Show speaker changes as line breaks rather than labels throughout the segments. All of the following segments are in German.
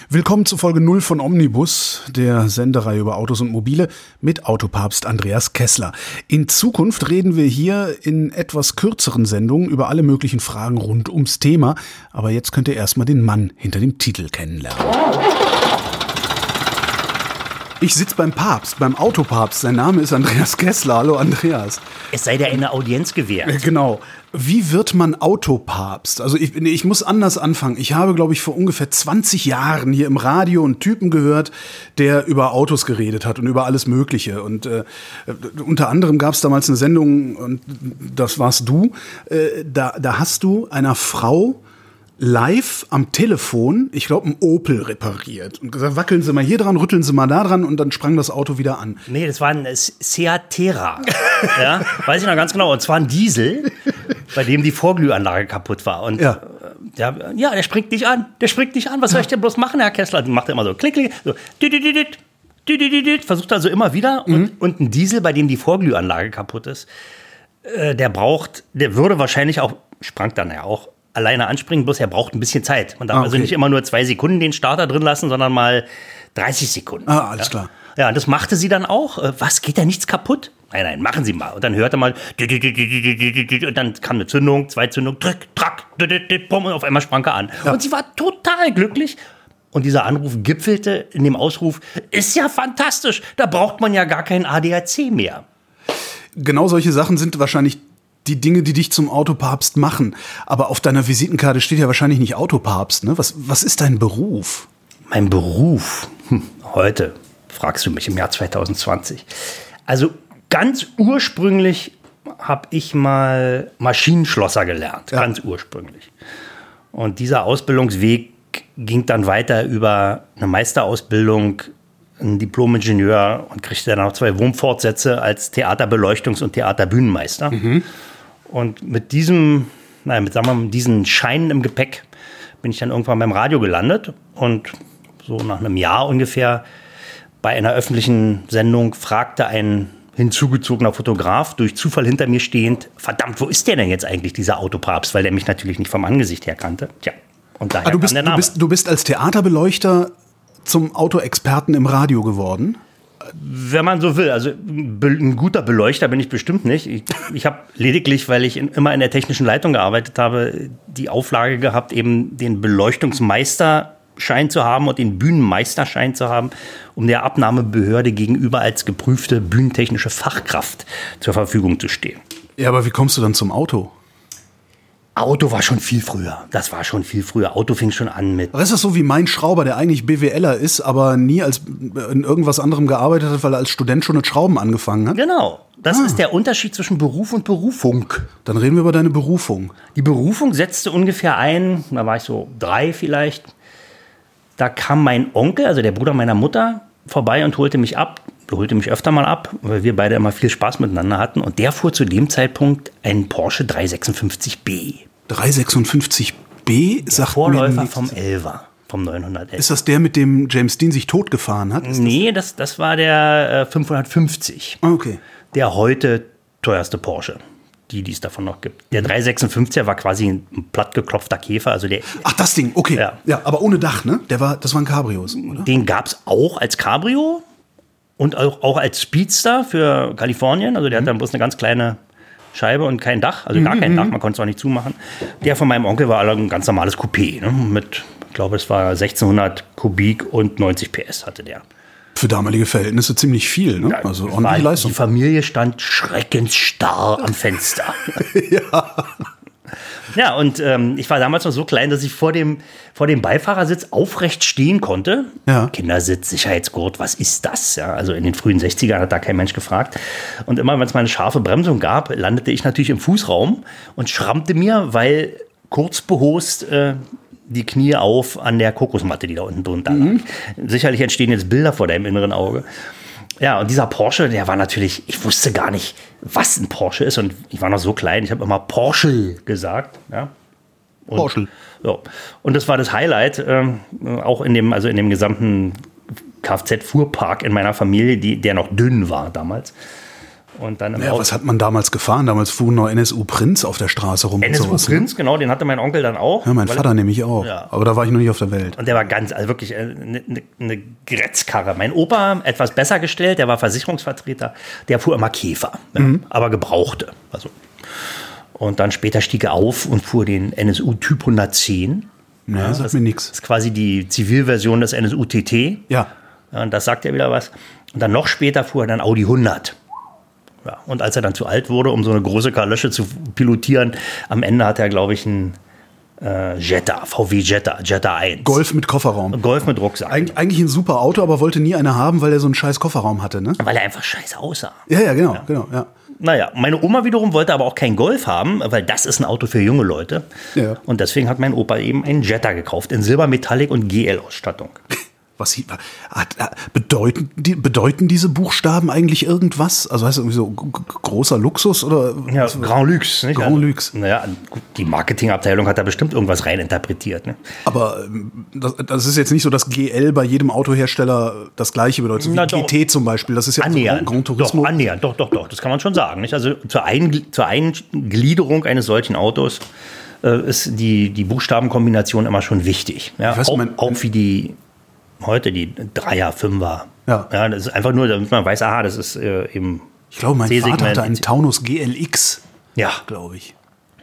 Willkommen zu Folge 0 von Omnibus, der Sendereihe über Autos und Mobile mit Autopapst Andreas Kessler. In Zukunft reden wir hier in etwas kürzeren Sendungen über alle möglichen Fragen rund ums Thema. Aber jetzt könnt ihr erstmal den Mann hinter dem Titel kennenlernen. Ich sitze beim Papst, beim Autopapst. Sein Name ist Andreas Kessler. Hallo Andreas.
Es sei dir eine Audienz gewährt.
Genau. Wie wird man Autopapst? Also ich muss anders anfangen. Ich habe, glaube ich, vor ungefähr 20 Jahren hier im Radio einen Typen gehört, der über Autos geredet hat und über alles Mögliche. Und unter anderem gab es damals eine Sendung, und das warst du. Da hast du einer Frau live am Telefon, ich glaube, einen Opel repariert. Und gesagt, wackeln Sie mal hier dran, rütteln Sie mal da dran, und dann sprang das Auto wieder an.
Nee, das war ein Seat Terra. Ja, weiß ich noch ganz genau. Und zwar ein Diesel, bei dem die Vorglühanlage kaputt war. Und ja, der springt nicht an. Der springt nicht an. Was soll ich denn bloß machen, Herr Kessler? Die macht immer so klick, klick, so. Versucht also immer wieder. Und ein Diesel, bei dem die Vorglühanlage kaputt ist, der würde wahrscheinlich auch, sprang dann ja auch, alleine anspringen, bloß er braucht ein bisschen Zeit. Man darf also nicht immer nur 2 Sekunden den Starter drin lassen, sondern mal 30 Sekunden.
Alles klar.
Ja, und das machte sie dann auch. Was, geht da nichts kaputt? Nein, machen Sie mal. Und dann hörte man, und dann kam eine Zündung, 2 Zündungen, drück, track, bumm, und auf einmal sprang er an. Ja. Und sie war total glücklich. Und dieser Anruf gipfelte in dem Ausruf, ist ja fantastisch, da braucht man ja gar keinen ADAC mehr.
Genau solche Sachen sind wahrscheinlich die Dinge, die dich zum Autopapst machen. Aber auf deiner Visitenkarte steht ja wahrscheinlich nicht Autopapst, ne? Was ist dein Beruf?
Mein Beruf? Heute fragst du mich im Jahr 2020. Also ganz ursprünglich habe ich mal Maschinenschlosser gelernt. Ja. Ganz ursprünglich. Und dieser Ausbildungsweg ging dann weiter über eine Meisterausbildung, ein Diplom-Ingenieur, und kriegte dann noch 2 Wurmfortsätze als Theaterbeleuchtungs- und Theaterbühnenmeister. Mhm. Und mit diesen Scheinen im Gepäck bin ich dann irgendwann beim Radio gelandet. Und so nach einem Jahr ungefähr bei einer öffentlichen Sendung fragte ein hinzugezogener Fotograf, durch Zufall hinter mir stehend, verdammt, wo ist der denn jetzt eigentlich, dieser Autopapst? Weil der mich natürlich nicht vom Angesicht her kannte. Tja, und daher kam der Name.
Du bist als Theaterbeleuchter zum Autoexperten im Radio geworden?
Wenn man so will. Also ein guter Beleuchter bin ich bestimmt nicht. Ich habe lediglich, weil ich immer in der technischen Leitung gearbeitet habe, die Auflage gehabt, eben den Beleuchtungsmeisterschein zu haben und den Bühnenmeisterschein zu haben, um der Abnahmebehörde gegenüber als geprüfte bühnentechnische Fachkraft zur Verfügung zu stehen.
Ja, aber wie kommst du dann zum Auto?
Auto war schon viel früher. Das war schon viel früher. Auto fing schon an mit.
Aber ist das so wie mein Schrauber, der eigentlich BWLer ist, aber nie in irgendwas anderem gearbeitet hat, weil er als Student schon mit Schrauben angefangen hat?
Genau. Das ist der Unterschied zwischen Beruf und Berufung.
Dann reden wir über deine Berufung.
Die Berufung setzte ungefähr ein, da war ich so 3 vielleicht. Da kam mein Onkel, also der Bruder meiner Mutter, vorbei und holte mich ab. Der holte mich öfter mal ab, weil wir beide immer viel Spaß miteinander hatten. Und der fuhr zu dem Zeitpunkt einen Porsche 356b. 356b? Der Vorläufer vom 11er, vom 911.
Ist das der, mit dem James Dean sich totgefahren hat?
Nee, das war der 550.
Okay.
Der heute teuerste Porsche, die es davon noch gibt. Der 356er war quasi ein plattgeklopfter Käfer. Also
Ach, das Ding, okay. Ja, aber ohne Dach, ne? Das waren Cabrios, oder?
Den gab es auch als Cabrio. Und auch als Speedster für Kalifornien. Also der hat dann bloß eine ganz kleine Scheibe und kein Dach. Also gar kein Dach, man konnte es auch nicht zumachen. Der von meinem Onkel war ein ganz normales Coupé. Ne? Mit, ich glaube, es war 1600 Kubik und 90 PS hatte der.
Für damalige Verhältnisse ziemlich viel, ne?
Ja,
also ordentliche Leistung.
Die Familie stand schreckensstarr am Fenster.
Ja.
Ja, und ich war damals noch so klein, dass ich vor dem Beifahrersitz aufrecht stehen konnte. Ja. Kindersitz, Sicherheitsgurt, was ist das? Ja, also in den frühen 60ern hat da kein Mensch gefragt. Und immer, wenn es mal eine scharfe Bremsung gab, landete ich natürlich im Fußraum und schrammte mir, weil kurz behost die Knie auf an der Kokosmatte, die da unten drunter lag. Sicherlich entstehen jetzt Bilder vor deinem inneren Auge. Ja, und dieser Porsche, der war natürlich, ich wusste gar nicht, was ein Porsche ist. Und ich war noch so klein, ich habe immer Porsche gesagt. Ja.
Porsche.
Ja. Und das war das Highlight, auch in dem gesamten Kfz-Fuhrpark in meiner Familie, der noch dünn war damals. Und dann
Ja, was hat man damals gefahren? Damals fuhren noch NSU Prinz auf der Straße rum.
NSU
und sowas,
Prinz, genau, den hatte mein Onkel dann auch.
Ja, mein Vater nämlich auch.
Ja.
Aber da war ich noch nicht auf der Welt.
Und der war also wirklich eine Gretzkarre. Mein Opa, etwas besser gestellt, der war Versicherungsvertreter, der fuhr immer Käfer, aber gebrauchte. Also. Und dann später stieg er auf und fuhr den NSU Typ 110.
Ja, das sagt mir nichts.
Das ist quasi die Zivilversion des NSU TT.
Ja.
Und das sagt ja wieder was. Und dann noch später fuhr er dann Audi 100. Ja, und als er dann zu alt wurde, um so eine große Kalösche zu pilotieren, am Ende hat er, glaube ich, einen Jetta, VW Jetta 1.
Golf mit Kofferraum.
Golf mit Rucksack.
Eigentlich ein super Auto, aber wollte nie eine haben, weil er so einen scheiß Kofferraum hatte, ne?
Weil er einfach scheiße aussah.
Ja, genau. Ja.
Naja, meine Oma wiederum wollte aber auch keinen Golf haben, weil das ist ein Auto für junge Leute.
Ja.
Und deswegen hat mein Opa eben einen Jetta gekauft in Silber, Metallic und GL-Ausstattung.
Bedeuten diese Buchstaben eigentlich irgendwas? Also heißt es irgendwie so großer Luxus oder?
Ja, Grand Luxe. Nicht?
Grand Luxe.
Naja, die Marketingabteilung hat da bestimmt irgendwas reininterpretiert. Ne?
Aber das ist jetzt nicht so, dass GL bei jedem Autohersteller das gleiche bedeutet, so wie GT zum Beispiel. Das ist ja
annähernd.
Grand Turismo.
Doch, annähernd. Doch, das kann man schon sagen. Nicht? Also zur Eingliederung eines solchen Autos ist die Buchstabenkombination immer schon wichtig. Ja? Auch wie die heute die 3er, 5er.
Ja.
Das ist einfach nur, damit man weiß, das ist eben.
Ich glaube, mein Vater hatte einen Taunus GLX.
Ja.
Glaube ich.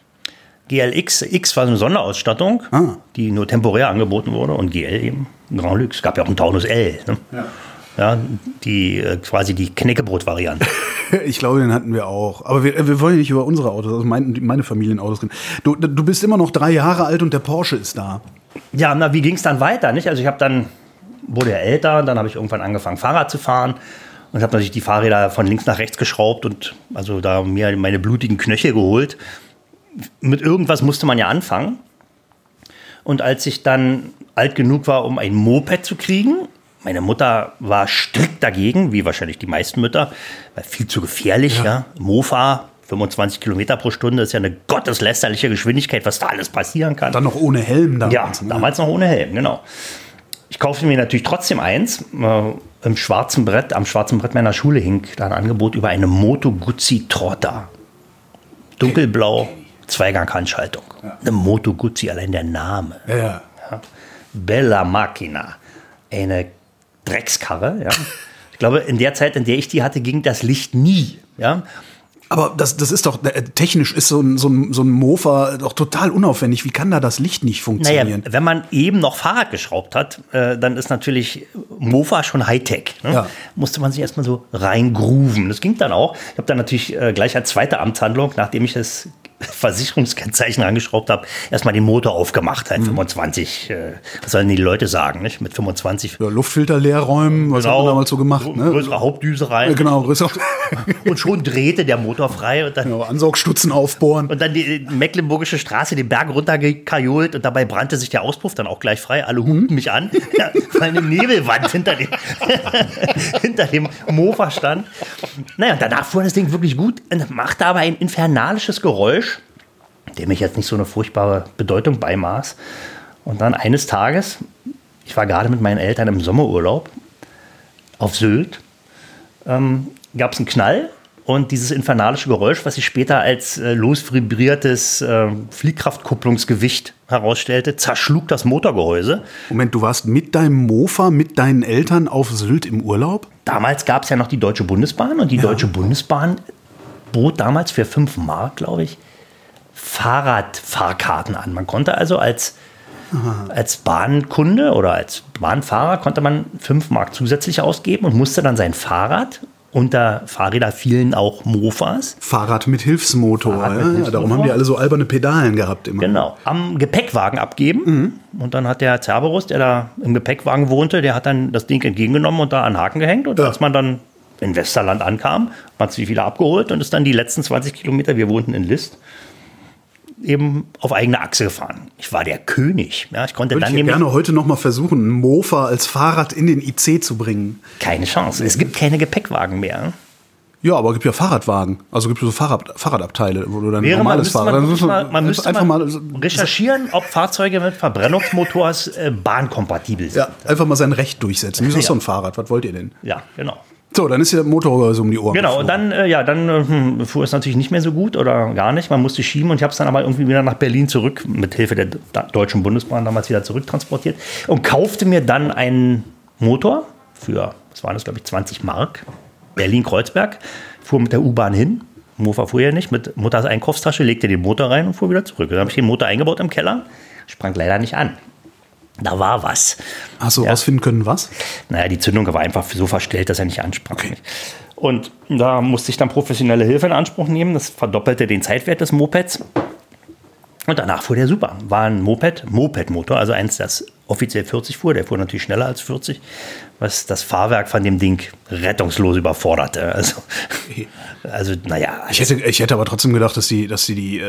GLX, X war so eine Sonderausstattung, die nur temporär angeboten wurde, und GL eben Grand Luxe. Es gab ja auch einen Taunus L. Ne? Ja, die quasi die Knäckebrot-Variante.
Ich glaube, den hatten wir auch. Aber wir wollen ja nicht über unsere Autos, also meine Familienautos reden. Du bist immer noch 3 Jahre alt und der Porsche ist da.
Ja, na, wie ging es dann weiter? Nicht? Also ich wurde ja älter, dann habe ich irgendwann angefangen, Fahrrad zu fahren und habe natürlich die Fahrräder von links nach rechts geschraubt und also da mir meine blutigen Knöchel geholt. Mit irgendwas musste man ja anfangen. Und als ich dann alt genug war, um ein Moped zu kriegen, meine Mutter war strikt dagegen, wie wahrscheinlich die meisten Mütter, weil viel zu gefährlich. Ja. Mofa, 25 Kilometer pro Stunde ist ja eine gotteslästerliche Geschwindigkeit, was da alles passieren kann.
Dann noch ohne Helm damals.
Ja, damals noch ohne Helm, genau. Ich kaufte mir natürlich trotzdem eins. Am schwarzen Brett meiner Schule hing da ein Angebot über eine Moto Guzzi Trotta. Dunkelblau, Zweigang-Handschaltung. Ja. Eine Moto Guzzi, allein der Name.
Ja.
Bella Macchina. Eine Dreckskarre. Ja. Ich glaube, in der Zeit, in der ich die hatte, ging das Licht nie. Ja.
Aber das ist doch, technisch ist so ein Mofa doch total unaufwendig. Wie kann da das Licht nicht funktionieren?
Naja, wenn man eben noch Fahrrad geschraubt hat, dann ist natürlich Mofa schon Hightech. Ne? Ja. Musste man sich erstmal so reingrooven. Das ging dann auch. Ich habe dann natürlich gleich als zweite Amtshandlung, nachdem ich das Versicherungskennzeichen angeschraubt habe, erstmal den Motor aufgemacht, halt 25, was sollen die Leute sagen, nicht? Mit 25.
Ja, Luftfilter leer räumen, was hat man damals so gemacht?
Größere Hauptdüse rein.
Genau, größere.
Und schon drehte der Motor frei. Und dann,
genau, Ansaugstutzen aufbohren.
Und dann die Mecklenburgische Straße den Berg runtergekajolt und dabei brannte sich der Auspuff dann auch gleich frei. Alle hupten mich an, weil eine Nebelwand hinter dem Mofa stand. Naja, danach fuhr das Ding wirklich gut und machte aber ein infernalisches Geräusch, dem ich jetzt nicht so eine furchtbare Bedeutung beimaß. Und dann eines Tages, ich war gerade mit meinen Eltern im Sommerurlaub auf Sylt, gab es einen Knall und dieses infernalische Geräusch, was sich später als losvibriertes Fliehkraftkupplungsgewicht herausstellte, zerschlug das Motorgehäuse.
Moment, du warst mit deinem Mofa, mit deinen Eltern auf Sylt im Urlaub?
Damals gab es ja noch die Deutsche Bundesbahn und die Deutsche Bundesbahn bot damals für 5 Mark, glaube ich, Fahrradfahrkarten an. Man konnte also als Bahnkunde oder als Bahnfahrer konnte man 5 Mark zusätzlich ausgeben und musste dann sein Fahrrad, unter Fahrräder fielen auch Mofas.
Fahrrad mit Hilfsmotor. Darum haben die alle so alberne Pedalen gehabt immer.
Genau, am Gepäckwagen abgeben. Und dann hat der Cerberus, der da im Gepäckwagen wohnte, der hat dann das Ding entgegengenommen und da an den Haken gehängt. Und als man dann in Westerland ankam, hat sich wieder abgeholt und ist dann die letzten 20 Kilometer, wir wohnten in List, eben auf eigene Achse gefahren. Ich war der König. Ja, ich konnte dann
gerne heute noch mal versuchen, einen Mofa als Fahrrad in den IC zu bringen.
Keine Chance. Es gibt keine Gepäckwagen mehr.
Ja, aber es gibt ja Fahrradwagen. Also gibt es so Fahrradabteile, wo du dann
ein normales
Fahrrad...
Man müsste einfach mal recherchieren, ob Fahrzeuge mit Verbrennungsmotors bahnkompatibel sind.
Ja, einfach mal sein Recht durchsetzen. Wieso ist so ein Fahrrad? Was wollt ihr denn?
Ja, genau.
So, dann ist der Motor so um die Ohren.
Genau, und dann fuhr es natürlich nicht mehr so gut oder gar nicht. Man musste schieben und ich habe es dann aber irgendwie wieder nach Berlin zurück, mit Hilfe der Deutschen Bundesbahn damals wieder zurücktransportiert und kaufte mir dann einen Motor für, was waren das, glaube ich, 20 Mark. Berlin-Kreuzberg, fuhr mit der U-Bahn hin. Mofa fuhr ja nicht, mit Mutters Einkaufstasche, legte den Motor rein und fuhr wieder zurück. Dann habe ich den Motor eingebaut im Keller, sprang leider nicht an. Da war was.
Hast du rausfinden können, was?
Naja, die Zündung war einfach so verstellt, dass er nicht ansprang.
Okay.
Und da musste ich dann professionelle Hilfe in Anspruch nehmen. Das verdoppelte den Zeitwert des Mopeds. Und danach fuhr der super. War ein Moped-Motor, also eins, das offiziell 40 fuhr. Der fuhr natürlich schneller als 40, was das Fahrwerk von dem Ding rettungslos überforderte. Also naja.
Ich hätte aber trotzdem gedacht, dass die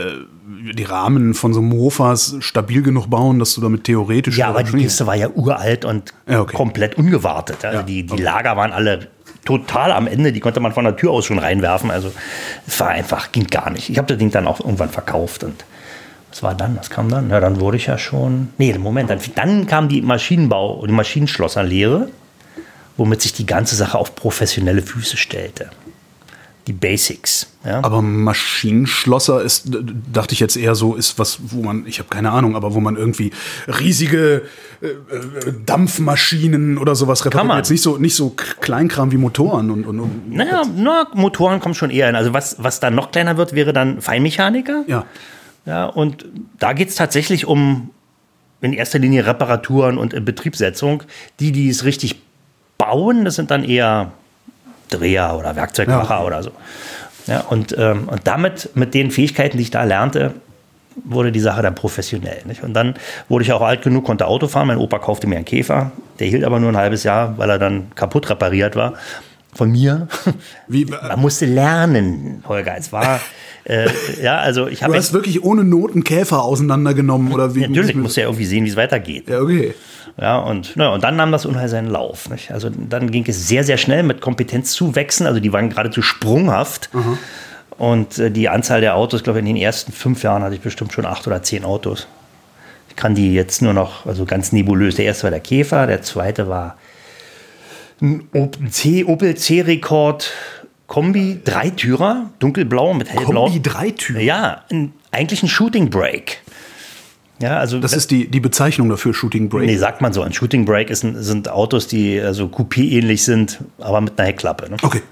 Rahmen von so Mofas stabil genug bauen, dass du damit theoretisch...
Ja, aber die Kiste war ja uralt und komplett ungewartet. Also die Lager waren alle total am Ende. Die konnte man von der Tür aus schon reinwerfen. Also es war einfach, ging gar nicht. Ich habe das Ding dann auch irgendwann verkauft und was war dann? Was kam dann? Ja, dann wurde ich ja schon... Nee, Moment. Dann kam die Maschinenschlosserlehre, womit sich die ganze Sache auf professionelle Füße stellte. Die Basics. Ja?
Aber Maschinenschlosser ist, dachte ich jetzt eher so, ist was, wo man, ich habe keine Ahnung, aber wo man irgendwie riesige Dampfmaschinen oder sowas repariert. Jetzt nicht so Kleinkram wie Motoren und
naja, Motoren kommen schon eher hin. Also was dann noch kleiner wird, wäre dann Feinmechaniker. Ja, und da geht es tatsächlich um in erster Linie Reparaturen und Inbetriebssetzung. Die es richtig bauen, das sind dann eher Dreher oder Werkzeugmacher oder so. Ja, und damit, mit den Fähigkeiten, die ich da lernte, wurde die Sache dann professionell. Nicht? Und dann wurde ich auch alt genug, konnte Auto fahren. Mein Opa kaufte mir einen Käfer. Der hielt aber nur ein halbes Jahr, weil er dann kaputt repariert war. Von mir. Man musste lernen, Holger. Es war... also ich habe.
Du hast wirklich ohne Not einen Käfer auseinandergenommen oder wie?
Natürlich, musst du ja irgendwie sehen, wie es weitergeht.
Ja, okay.
Ja, und dann nahm das Unheil seinen Lauf. Nicht? Also dann ging es sehr, sehr schnell mit Kompetenzzuwächsen. Also die waren geradezu sprunghaft. Mhm. Und die Anzahl der Autos, glaube ich, in den ersten 5 Jahren hatte ich bestimmt schon 8 oder 10 Autos. Ich kann die jetzt nur noch, also ganz nebulös. Der erste war der Käfer, der zweite war ein Opel C-Rekord. Kombi, 3-Türer, dunkelblau mit hellblau.
Kombi, 3-Türer?
Ja, eigentlich ein Shooting Brake. Ja, also
das ist die Bezeichnung dafür, Shooting Brake?
Nee, sagt man so. Ein Shooting Brake sind Autos, die also Coupé-ähnlich sind, aber mit einer Heckklappe. Ne?
Okay.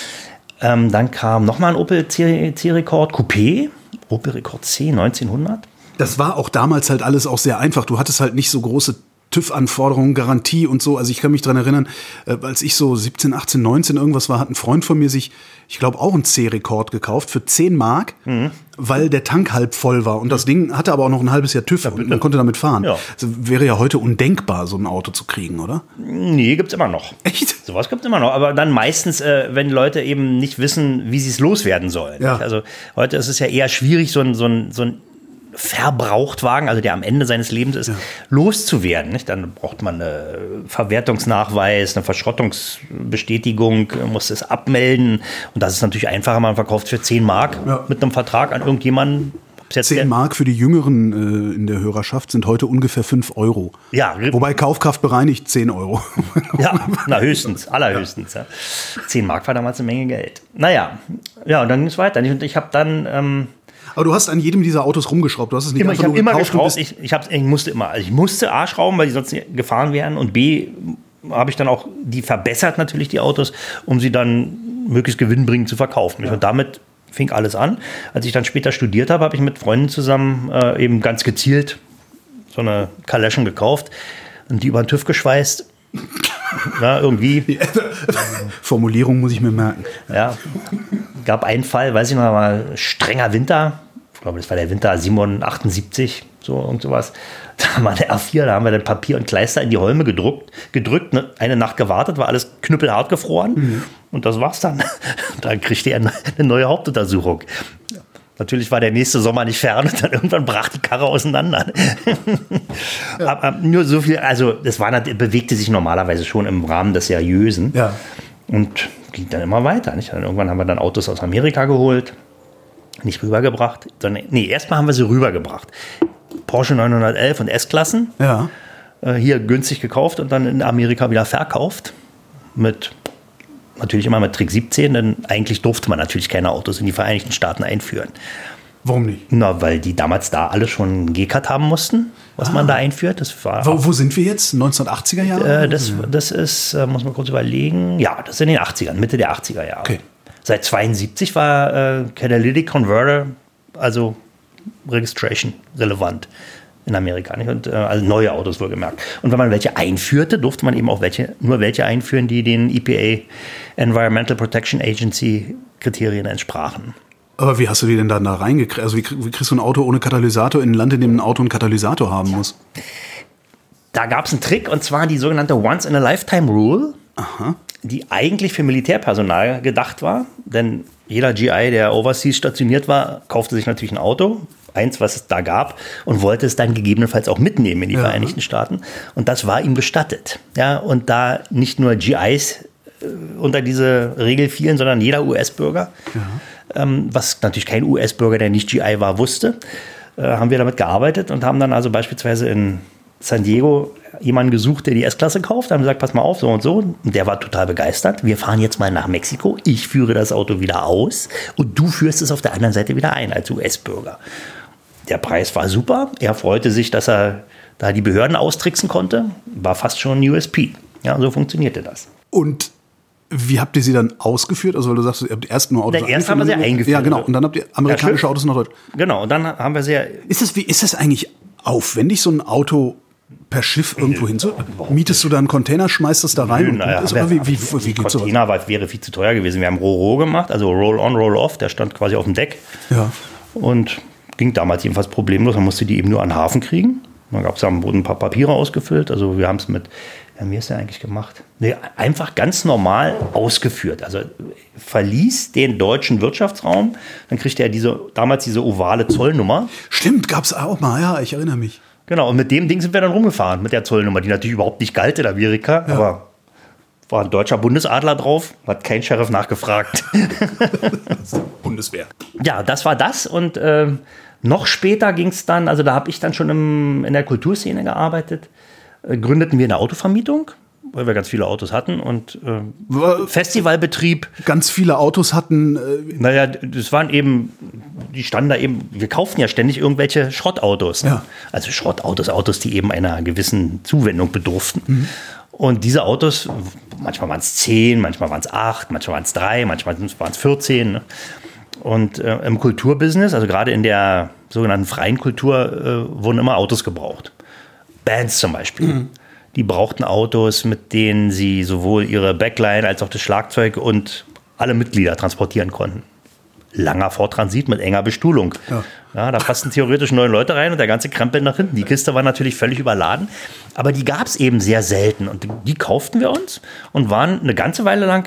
Dann kam nochmal ein Opel C-Rekord Coupé, Opel Rekord C 1900.
Das war auch damals halt alles auch sehr einfach. Du hattest halt nicht so große TÜV-Anforderungen, Garantie und so. Also ich kann mich daran erinnern, als ich so 17, 18, 19 irgendwas war, hat ein Freund von mir sich, ich glaube, auch einen C-Rekord gekauft für 10 Mark, weil der Tank halb voll war. Und das Ding hatte aber auch noch ein halbes Jahr TÜV und man konnte damit fahren. Ja. Also wäre ja heute undenkbar, so ein Auto zu kriegen, oder?
Nee, gibt's immer noch.
Echt?
Sowas gibt's immer noch. Aber dann meistens, wenn Leute eben nicht wissen, wie sie es loswerden sollen. Ja. Also heute ist es ja eher schwierig, so ein Verbrauchtwagen, also der am Ende seines Lebens ist, loszuwerden. Nicht? Dann braucht man einen Verwertungsnachweis, eine Verschrottungsbestätigung, muss es abmelden. Und das ist natürlich einfacher, man verkauft für 10 Mark mit einem Vertrag an irgendjemanden.
10 Mark für die Jüngeren in der Hörerschaft sind heute ungefähr 5 Euro. Ja. Wobei Kaufkraft bereinigt 10 Euro.
Ja, höchstens, allerhöchstens. Ja. 10 Mark war damals eine Menge Geld. Naja, und dann ging es weiter. Und ich habe dann...
Aber du hast an jedem dieser Autos rumgeschraubt. Du hast es nicht
ich habe immer geschraubt. Ich musste A schrauben, weil die sonst gefahren wären. Und B habe ich dann auch die verbessert natürlich, die Autos, um sie dann möglichst gewinnbringend zu verkaufen. Ja. Und damit fing alles an. Als ich dann später studiert habe, habe ich mit Freunden zusammen eben ganz gezielt so eine Kaleschen gekauft und die über den TÜV geschweißt. Ja, irgendwie.
Formulierung muss ich mir merken.
Ja, gab einen Fall, weiß ich noch mal, strenger Winter. Ich glaube, das war der Winter 78, so und sowas. Da war der R4, da haben wir dann Papier und Kleister in die Holme gedrückt, eine Nacht gewartet, war alles knüppelhart gefroren. Mhm. Und das war's dann. Dann kriegte er eine neue Hauptuntersuchung. Natürlich war der nächste Sommer nicht fern und dann irgendwann brach die Karre auseinander. Aber nur so viel, also das bewegte sich normalerweise schon im Rahmen des Seriösen. Ja. Und ging dann immer weiter. Nicht? Dann irgendwann haben wir dann Autos aus Amerika geholt, nicht rübergebracht. Erstmal haben wir sie rübergebracht. Porsche 911 und S-Klassen. Ja. Hier günstig gekauft und dann in Amerika wieder verkauft. Mit natürlich immer mit Trick 17, denn eigentlich durfte man natürlich keine Autos in die Vereinigten Staaten einführen.
Warum nicht?
Na, weil die damals da alle schon einen G-Cut haben mussten, was man da einführt. Das war
Wo sind wir jetzt? 1980er Jahre?
das ist, muss man kurz überlegen, ja, das ist in den 80ern, Mitte der 80er Jahre.
Okay.
Seit 72 war Catalytic Converter, also Registration, relevant in Amerika. Nicht? Und, also neue Autos wohlgemerkt. Und wenn man welche einführte, durfte man eben auch nur welche einführen, die den EPA, Environmental Protection Agency Kriterien entsprachen.
Aber wie hast du die denn dann da reingekriegt? Also wie kriegst du ein Auto ohne Katalysator in ein Land, in dem ein Auto einen Katalysator haben muss?
Da gab es einen Trick, und zwar die sogenannte Once-in-a-Lifetime-Rule, die eigentlich für Militärpersonal gedacht war. Denn jeder GI, der overseas stationiert war, kaufte sich natürlich ein Auto, eins, was es da gab, und wollte es dann gegebenenfalls auch mitnehmen in die Vereinigten Staaten. Und das war ihm gestattet. Ja, und da nicht nur GIs unter diese Regel fielen, sondern jeder US-Bürger, was natürlich kein US-Bürger, der nicht GI war, wusste, haben wir damit gearbeitet und haben dann also beispielsweise in San Diego jemanden gesucht, der die S-Klasse kauft, haben gesagt, pass mal auf, so und so. Und der war total begeistert. Wir fahren jetzt mal nach Mexiko, ich führe das Auto wieder aus und du führst es auf der anderen Seite wieder ein als US-Bürger. Der Preis war super, er freute sich, dass er da die Behörden austricksen konnte, war fast schon ein USP. Ja, so funktionierte das.
Und wie habt ihr sie dann ausgeführt? Also weil du sagst, ihr habt erst nur Autos
erst haben wir sie eingeführt.
Ja, genau. Und dann habt ihr amerikanische Autos nach Deutschland.
Genau, und dann haben wir sehr...
Ist das eigentlich aufwendig, so ein Auto per Schiff irgendwo hinzu? Mietest du da einen Container, schmeißt das da rein?
Naja,
wie geht's sowas?
Container wäre viel zu teuer gewesen. Wir haben Ro-Ro gemacht, also Roll-on, Roll-off. Der stand quasi auf dem Deck. Ja. Und ging damals jedenfalls problemlos. Man musste die eben nur an den Hafen kriegen. Dann gab es am Boden ein paar Papiere ausgefüllt. Also wir haben es mit... Ja, wie ist der eigentlich gemacht? Nee, einfach ganz normal ausgeführt. Also verließ den deutschen Wirtschaftsraum, dann kriegte er damals diese ovale Zollnummer.
Stimmt, gab es auch mal, ja, ich erinnere mich.
Genau, und mit dem Ding sind wir dann rumgefahren, mit der Zollnummer, die natürlich überhaupt nicht galt in Amerika, aber war ein deutscher Bundesadler drauf, hat kein Sheriff nachgefragt.
Bundeswehr.
Ja, das war das, und noch später ging es dann, also da habe ich dann schon in der Kulturszene gearbeitet, gründeten wir eine Autovermietung, weil wir ganz viele Autos hatten, und Festivalbetrieb. Ganz viele Autos hatten? Naja, das waren eben, die standen da eben, wir kauften ja ständig irgendwelche Schrottautos. Ja. Also Schrottautos, Autos, die eben einer gewissen Zuwendung bedurften. Mhm. Und diese Autos, manchmal waren es 10, manchmal waren es 8, manchmal waren es 3, manchmal waren es 14. Ne? Und im Kulturbusiness, also gerade in der sogenannten freien Kultur, wurden immer Autos gebraucht. Bands zum Beispiel. Die brauchten Autos, mit denen sie sowohl ihre Backline als auch das Schlagzeug und alle Mitglieder transportieren konnten. Langer Ford-Transit mit enger Bestuhlung. Ja, da passten theoretisch 9 Leute rein und der ganze Krempel nach hinten. Die Kiste war natürlich völlig überladen, aber die gab es eben sehr selten. Und die kauften wir uns und waren eine ganze Weile lang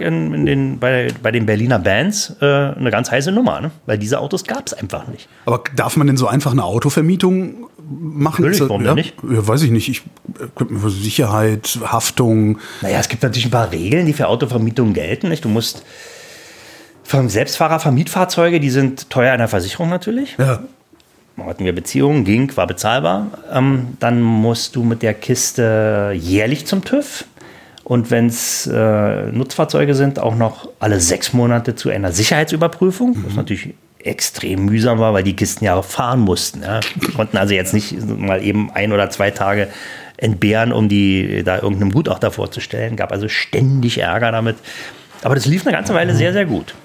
bei den Berliner Bands eine ganz heiße Nummer, ne? Weil diese Autos gab es einfach nicht. Aber darf man denn so einfach eine Autovermietung machen? Natürlich, warum denn nicht?
Ja, weiß ich nicht. Sicherheit, Haftung.
Naja, es gibt natürlich ein paar Regeln, die für Autovermietungen gelten. Nicht? Du musst Selbstfahrer-Vermietfahrzeuge, die sind teuer in der Versicherung natürlich. Ja. Hatten wir Beziehungen, war bezahlbar. Dann musst du mit der Kiste jährlich zum TÜV. Und wenn es Nutzfahrzeuge sind, auch noch alle 6 Monate zu einer Sicherheitsüberprüfung. Was natürlich extrem mühsam war, weil die Kisten ja fahren mussten. Ja. Wir konnten also jetzt nicht mal eben 1 oder 2 Tage entbehren, um die da irgendeinem Gutachter vorzustellen. Gab also ständig Ärger damit. Aber das lief eine ganze Weile sehr, sehr gut.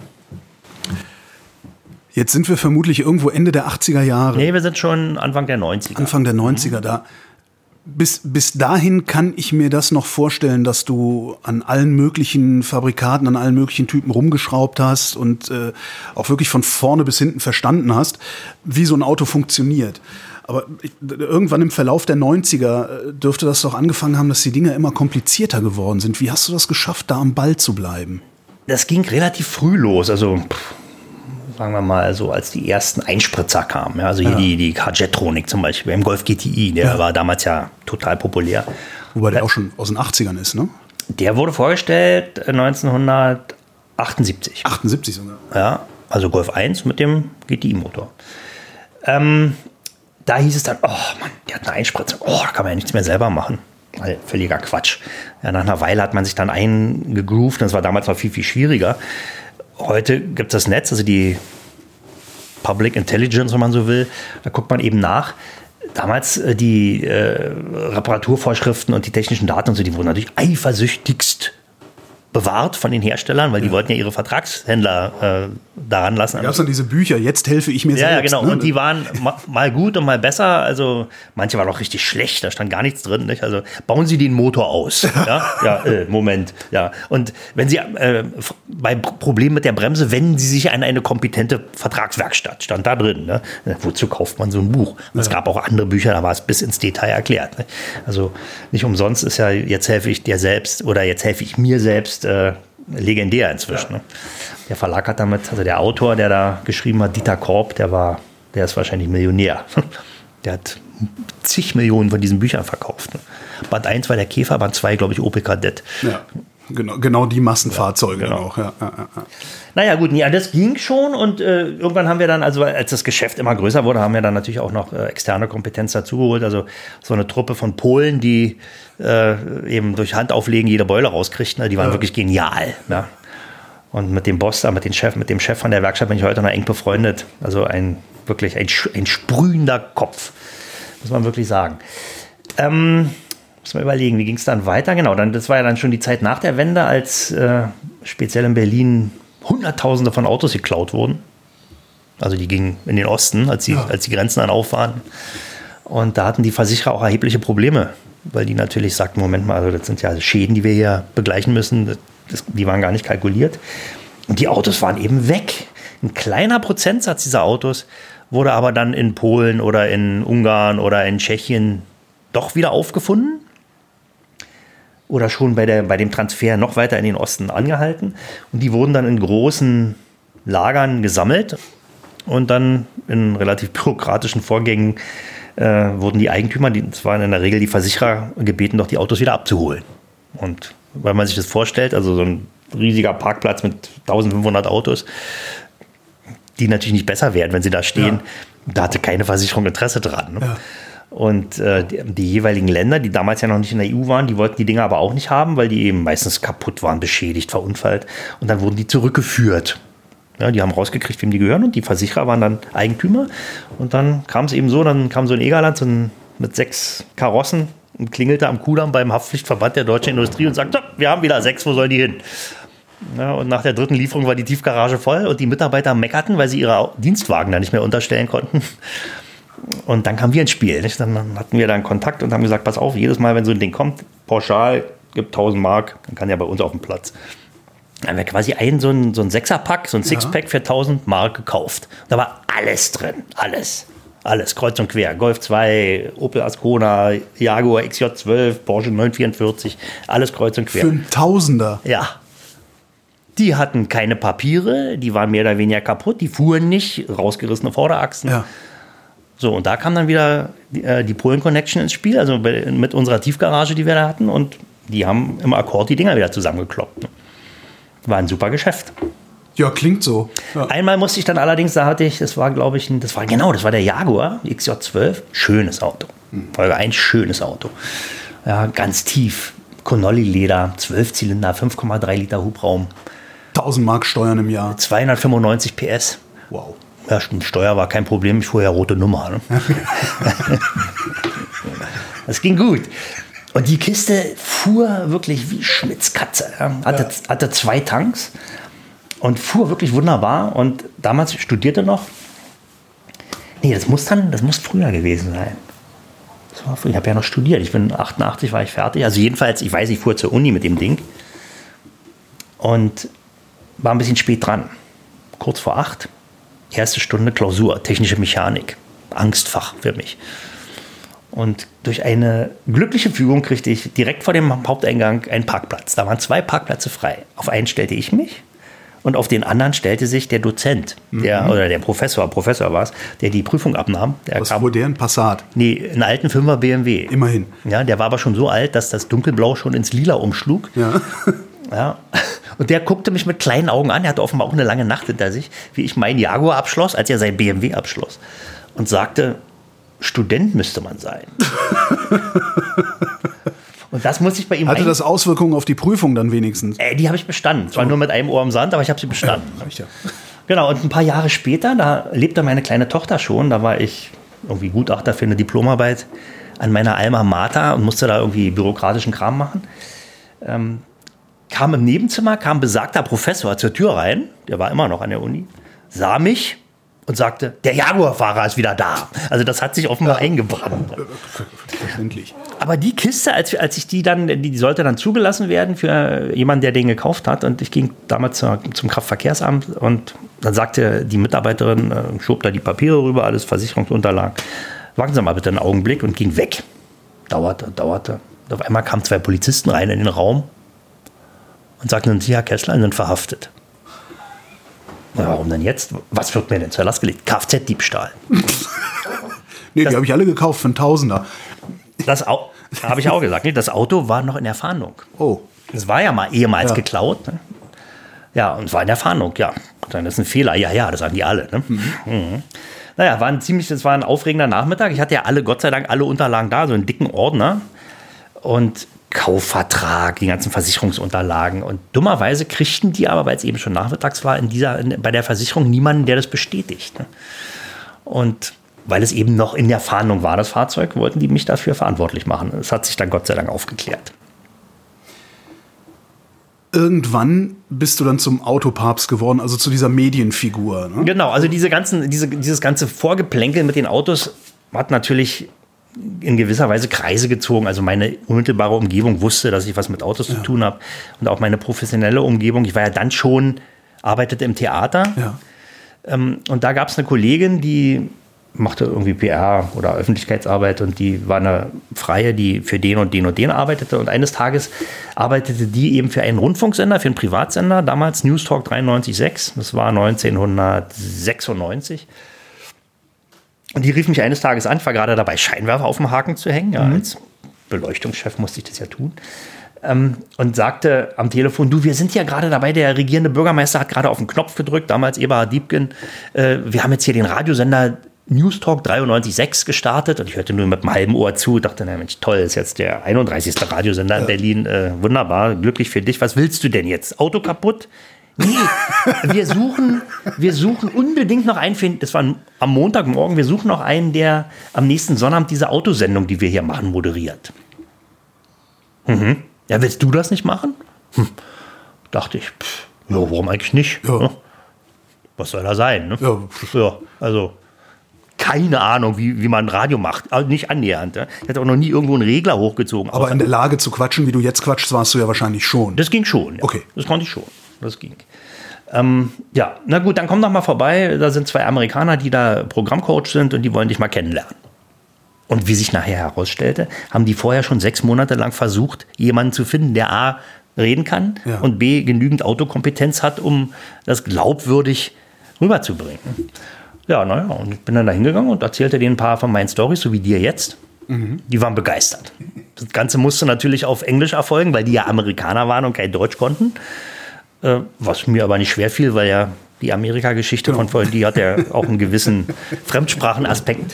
Jetzt sind wir vermutlich irgendwo Ende der 80er Jahre.
Nee, wir sind schon Anfang der 90er.
Anfang der 90er da. Bis dahin kann ich mir das noch vorstellen, dass du an allen möglichen Fabrikaten, an allen möglichen Typen rumgeschraubt hast und auch wirklich von vorne bis hinten verstanden hast, wie so ein Auto funktioniert. Aber irgendwann im Verlauf der 90er dürfte das doch angefangen haben, dass die Dinge immer komplizierter geworden sind. Wie hast du das geschafft, da am Ball zu bleiben?
Das ging relativ früh los. Also sagen wir mal, so als die ersten Einspritzer kamen. Ja, also hier die K-Jetronic zum Beispiel, im Golf GTI, der war damals ja total populär.
Wobei der auch schon aus den 80ern ist, ne?
Der wurde vorgestellt 1978.
78 sogar?
Ja, also Golf 1 mit dem GTI-Motor. Da hieß es dann, oh Mann, der hat eine Einspritzung, da kann man ja nichts mehr selber machen. Völliger Quatsch. Ja, nach einer Weile hat man sich dann eingegroovt. Das war damals noch viel, viel schwieriger. Heute gibt es das Netz, also die Public Intelligence, wenn man so will. Da guckt man eben nach. Damals die Reparaturvorschriften und die technischen Daten und so, die wurden natürlich eifersüchtigst bewahrt von den Herstellern, weil die wollten ja ihre Vertragshändler daran lassen.
Da gab es dann diese Bücher, jetzt helfe ich mir selbst.
Ja, genau.
Ne?
Und die waren mal gut und mal besser. Also manche waren auch richtig schlecht, da stand gar nichts drin. Nicht? Also bauen Sie den Motor aus. Moment. Ja. Und wenn Sie bei Problemen mit der Bremse, wenden Sie sich an eine kompetente Vertragswerkstatt. Stand da drin. Ne? Wozu kauft man so ein Buch? Und es gab auch andere Bücher, da war es bis ins Detail erklärt. Ne? Also nicht umsonst ist ja, jetzt helfe ich dir selbst oder jetzt helfe ich mir selbst legendär inzwischen. Ne? Der Verlag hat damit, also der Autor, der da geschrieben hat, Dieter Korb, der ist wahrscheinlich Millionär. Der hat zig Millionen von diesen Büchern verkauft. Ne? Band 1 war der Käfer, Band 2, glaube ich, Opel Kadett.
Ja, genau die Massenfahrzeuge
genau.
auch. Ja.
Naja, gut, ja, das ging schon und irgendwann haben wir dann, also als das Geschäft immer größer wurde, haben wir dann natürlich auch noch externe Kompetenz dazugeholt. Also so eine Truppe von Polen, die eben durch Handauflegen jede Beule rauskriegten, ne? Die waren wirklich genial. Ja? Und mit dem Boss, mit dem Chef von der Werkstatt bin ich heute noch eng befreundet. Also wirklich ein sprühender Kopf, muss man wirklich sagen. Muss man überlegen, wie ging es dann weiter? Genau, das war ja dann schon die Zeit nach der Wende, als speziell in Berlin Hunderttausende von Autos geklaut wurden. Also die gingen in den Osten, als die Grenzen dann auf waren. Und da hatten die Versicherer auch erhebliche Probleme, weil die natürlich sagten, Moment mal, also das sind ja Schäden, die wir hier begleichen müssen, die waren gar nicht kalkuliert. Und die Autos waren eben weg. Ein kleiner Prozentsatz dieser Autos wurde aber dann in Polen oder in Ungarn oder in Tschechien doch wieder aufgefunden. Oder schon bei dem Transfer noch weiter in den Osten angehalten. Und die wurden dann in großen Lagern gesammelt. Und dann in relativ bürokratischen Vorgängen wurden die Eigentümer, das waren in der Regel die Versicherer, gebeten, doch die Autos wieder abzuholen. Und weil man sich das vorstellt, also so ein riesiger Parkplatz mit 1500 Autos, die natürlich nicht besser werden, wenn sie da stehen, da hatte keine Versicherung Interesse dran. Ne? Ja. Und die jeweiligen Länder, die damals ja noch nicht in der EU waren, die wollten die Dinger aber auch nicht haben, weil die eben meistens kaputt waren, beschädigt, verunfallt. Und dann wurden die zurückgeführt. Ja, die haben rausgekriegt, wem die gehören, und die Versicherer waren dann Eigentümer. Und dann kam es eben so, dann kam so ein Egerland mit 6 Karossen und klingelte am Kudamm beim Haftpflichtverband der deutschen Industrie und sagte, wir haben wieder 6, wo sollen die hin? Ja, und nach der 3. Lieferung war die Tiefgarage voll und die Mitarbeiter meckerten, weil sie ihre Dienstwagen da nicht mehr unterstellen konnten. Und dann kamen wir ins Spiel. Nicht? Dann hatten wir dann Kontakt und haben gesagt, pass auf, jedes Mal, wenn so ein Ding kommt, pauschal, gibt 1000 Mark, dann kann der bei uns auf dem Platz. Dann haben wir quasi so ein 6er-Pack, so ein Sixpack für 1000 Mark gekauft. Da war alles drin, alles, kreuz und quer. Golf 2, Opel Ascona, Jaguar XJ12, Porsche 944, alles kreuz und quer.
Für einen Tausender?
Ja. Die hatten keine Papiere, die waren mehr oder weniger kaputt, die fuhren nicht, rausgerissene Vorderachsen. Ja. So, und da kam dann wieder die Polen Connection ins Spiel, also mit unserer Tiefgarage, die wir da hatten, und die haben im Akkord die Dinger wieder zusammengekloppt. War ein super Geschäft.
Ja, klingt so. Ja.
Einmal musste ich dann allerdings, das war der Jaguar XJ12, schönes Auto. Folge 1, schönes Auto. Ja, ganz tief, Connolly-Leder, 12 Zylinder, 5,3 Liter Hubraum.
1000 Mark Steuern im Jahr.
295 PS.
Wow.
Ja, Steuer war kein Problem, ich fuhr ja rote Nummer. Ne? Das ging gut. Und die Kiste fuhr wirklich wie Schmitzkatze. Ja. Hatte 2 Tanks und fuhr wirklich wunderbar. Und damals studierte noch. Nee, das muss früher gewesen sein. Ich habe ja noch studiert. Ich bin 88, war ich fertig. Also jedenfalls, ich weiß, ich fuhr zur Uni mit dem Ding. Und war ein bisschen spät dran. Kurz vor 8. Erste Stunde Klausur, technische Mechanik. Angstfach für mich. Und durch eine glückliche Fügung kriegte ich direkt vor dem Haupteingang einen Parkplatz. Da waren 2 Parkplätze frei. Auf einen stellte ich mich und auf den anderen stellte sich der Dozent, oder der Professor war es, der die Prüfung abnahm.
Was fuhr der? Ein Passat?
Nee, einen alten 5er BMW.
Immerhin.
Ja, der war aber schon so alt, dass das Dunkelblau schon ins Lila umschlug. Ja. Ja. Und der guckte mich mit kleinen Augen an. Er hatte offenbar auch eine lange Nacht hinter sich, wie ich meinen Jaguar abschloss, als er sein BMW abschloss. Und sagte, Student müsste man sein. Und das muss ich bei ihm
Hatte das Auswirkungen auf die Prüfung dann wenigstens?
Die habe ich bestanden. Zwar nur mit einem Ohr im Sand, aber ich habe sie bestanden.
Ja.
Genau, und ein paar Jahre später, da lebte meine kleine Tochter schon, da war ich irgendwie Gutachter für eine Diplomarbeit an meiner Alma Mater und musste da irgendwie bürokratischen Kram machen. Kam im Nebenzimmer, kam besagter Professor zur Tür rein, der war immer noch an der Uni, sah mich und sagte, der Jaguar-Fahrer ist wieder da. Also das hat sich offenbar eingebrannt.
Verständlich.
Aber die Kiste, als ich die sollte dann zugelassen werden für jemanden, der den gekauft hat. Und ich ging damals zum Kraftverkehrsamt und dann sagte die Mitarbeiterin, schob da die Papiere rüber, alles Versicherungsunterlagen. Warten Sie mal bitte einen Augenblick und ging weg. Dauerte. Und auf einmal kamen 2 Polizisten rein in den Raum und sagten, Sie, Herr Kessler, sind verhaftet. Ja, warum denn jetzt? Was wird mir denn zur Last gelegt? Kfz-Diebstahl.
Nee, die habe ich alle gekauft für einen Tausender.
Das habe ich auch gesagt. Nee, das Auto war noch in der Fahndung.
Oh.
Es war ja mal ehemals geklaut. Ne? Ja, und war in der Fahndung, ja. Dann ist ein Fehler. Ja, das sagen die alle. Ne? Mhm. Naja, das war ein aufregender Nachmittag. Ich hatte ja Gott sei Dank alle Unterlagen da, so einen dicken Ordner. Und Kaufvertrag, die ganzen Versicherungsunterlagen. Und dummerweise kriegten die aber, weil es eben schon nachmittags war, bei der Versicherung niemanden, der das bestätigt. Ne? Und weil es eben noch in der Fahndung war, das Fahrzeug, wollten die mich dafür verantwortlich machen. Das hat sich dann Gott sei Dank aufgeklärt.
Irgendwann bist du dann zum Autopapst geworden, also zu dieser Medienfigur. Ne?
Genau, also dieses ganze Vorgeplänkel mit den Autos hat natürlich in gewisser Weise Kreise gezogen. Also meine unmittelbare Umgebung wusste, dass ich was mit Autos zu tun habe. Und auch meine professionelle Umgebung. Ich war ja dann schon, arbeitete im Theater. Ja. Und da gab es eine Kollegin, die machte irgendwie PR oder Öffentlichkeitsarbeit und die war eine Freie, die für den und den und den arbeitete. Und eines Tages arbeitete die eben für einen Rundfunksender, für einen Privatsender, damals News Talk 93.6. Das war 1996. Und die rief mich eines Tages an, ich war gerade dabei, Scheinwerfer auf dem Haken zu hängen. Ja, als Beleuchtungschef musste ich das ja tun. Und sagte am Telefon, du, wir sind ja gerade dabei, der regierende Bürgermeister hat gerade auf den Knopf gedrückt, damals Eberhard Diepgen. Wir haben jetzt hier den Radiosender News Talk 93.6 gestartet und ich hörte nur mit einem halben Ohr zu, dachte, na Mensch, toll, ist jetzt der 31. Radiosender in Berlin, wunderbar, glücklich für dich. Was willst du denn jetzt? Auto kaputt? Nee, wir suchen unbedingt noch einen, das war am Montagmorgen, wir suchen noch einen, der am nächsten Sonnabend diese Autosendung, die wir hier machen, moderiert. Mhm. Ja, willst du das nicht machen? Dachte ich, ja, warum eigentlich nicht? Ja. Was soll da sein? Ne? Ja, also keine Ahnung, wie man Radio macht. Also nicht annähernd. Ja. Ich hatte auch noch nie irgendwo einen Regler hochgezogen.
Aber in der Lage zu quatschen, wie du jetzt quatschst, warst du ja wahrscheinlich schon.
Das ging schon. Ja.
Okay.
Das konnte ich schon. Das ging. Ja, na gut, dann komm doch mal vorbei. Da sind 2 Amerikaner, die da Programmcoach sind und die wollen dich mal kennenlernen. Und wie sich nachher herausstellte, haben die vorher schon 6 Monate lang versucht, jemanden zu finden, der A, reden kann und B, genügend Autokompetenz hat, um das glaubwürdig rüberzubringen. Ja, naja, und ich bin dann da hingegangen und erzählte denen ein paar von meinen Storys, so wie dir jetzt. Mhm. Die waren begeistert. Das Ganze musste natürlich auf Englisch erfolgen, weil die ja Amerikaner waren und kein Deutsch konnten. Was mir aber nicht schwer fiel, weil ja die Amerika-Geschichte von vorhin, die hat ja auch einen gewissen Fremdsprachenaspekt.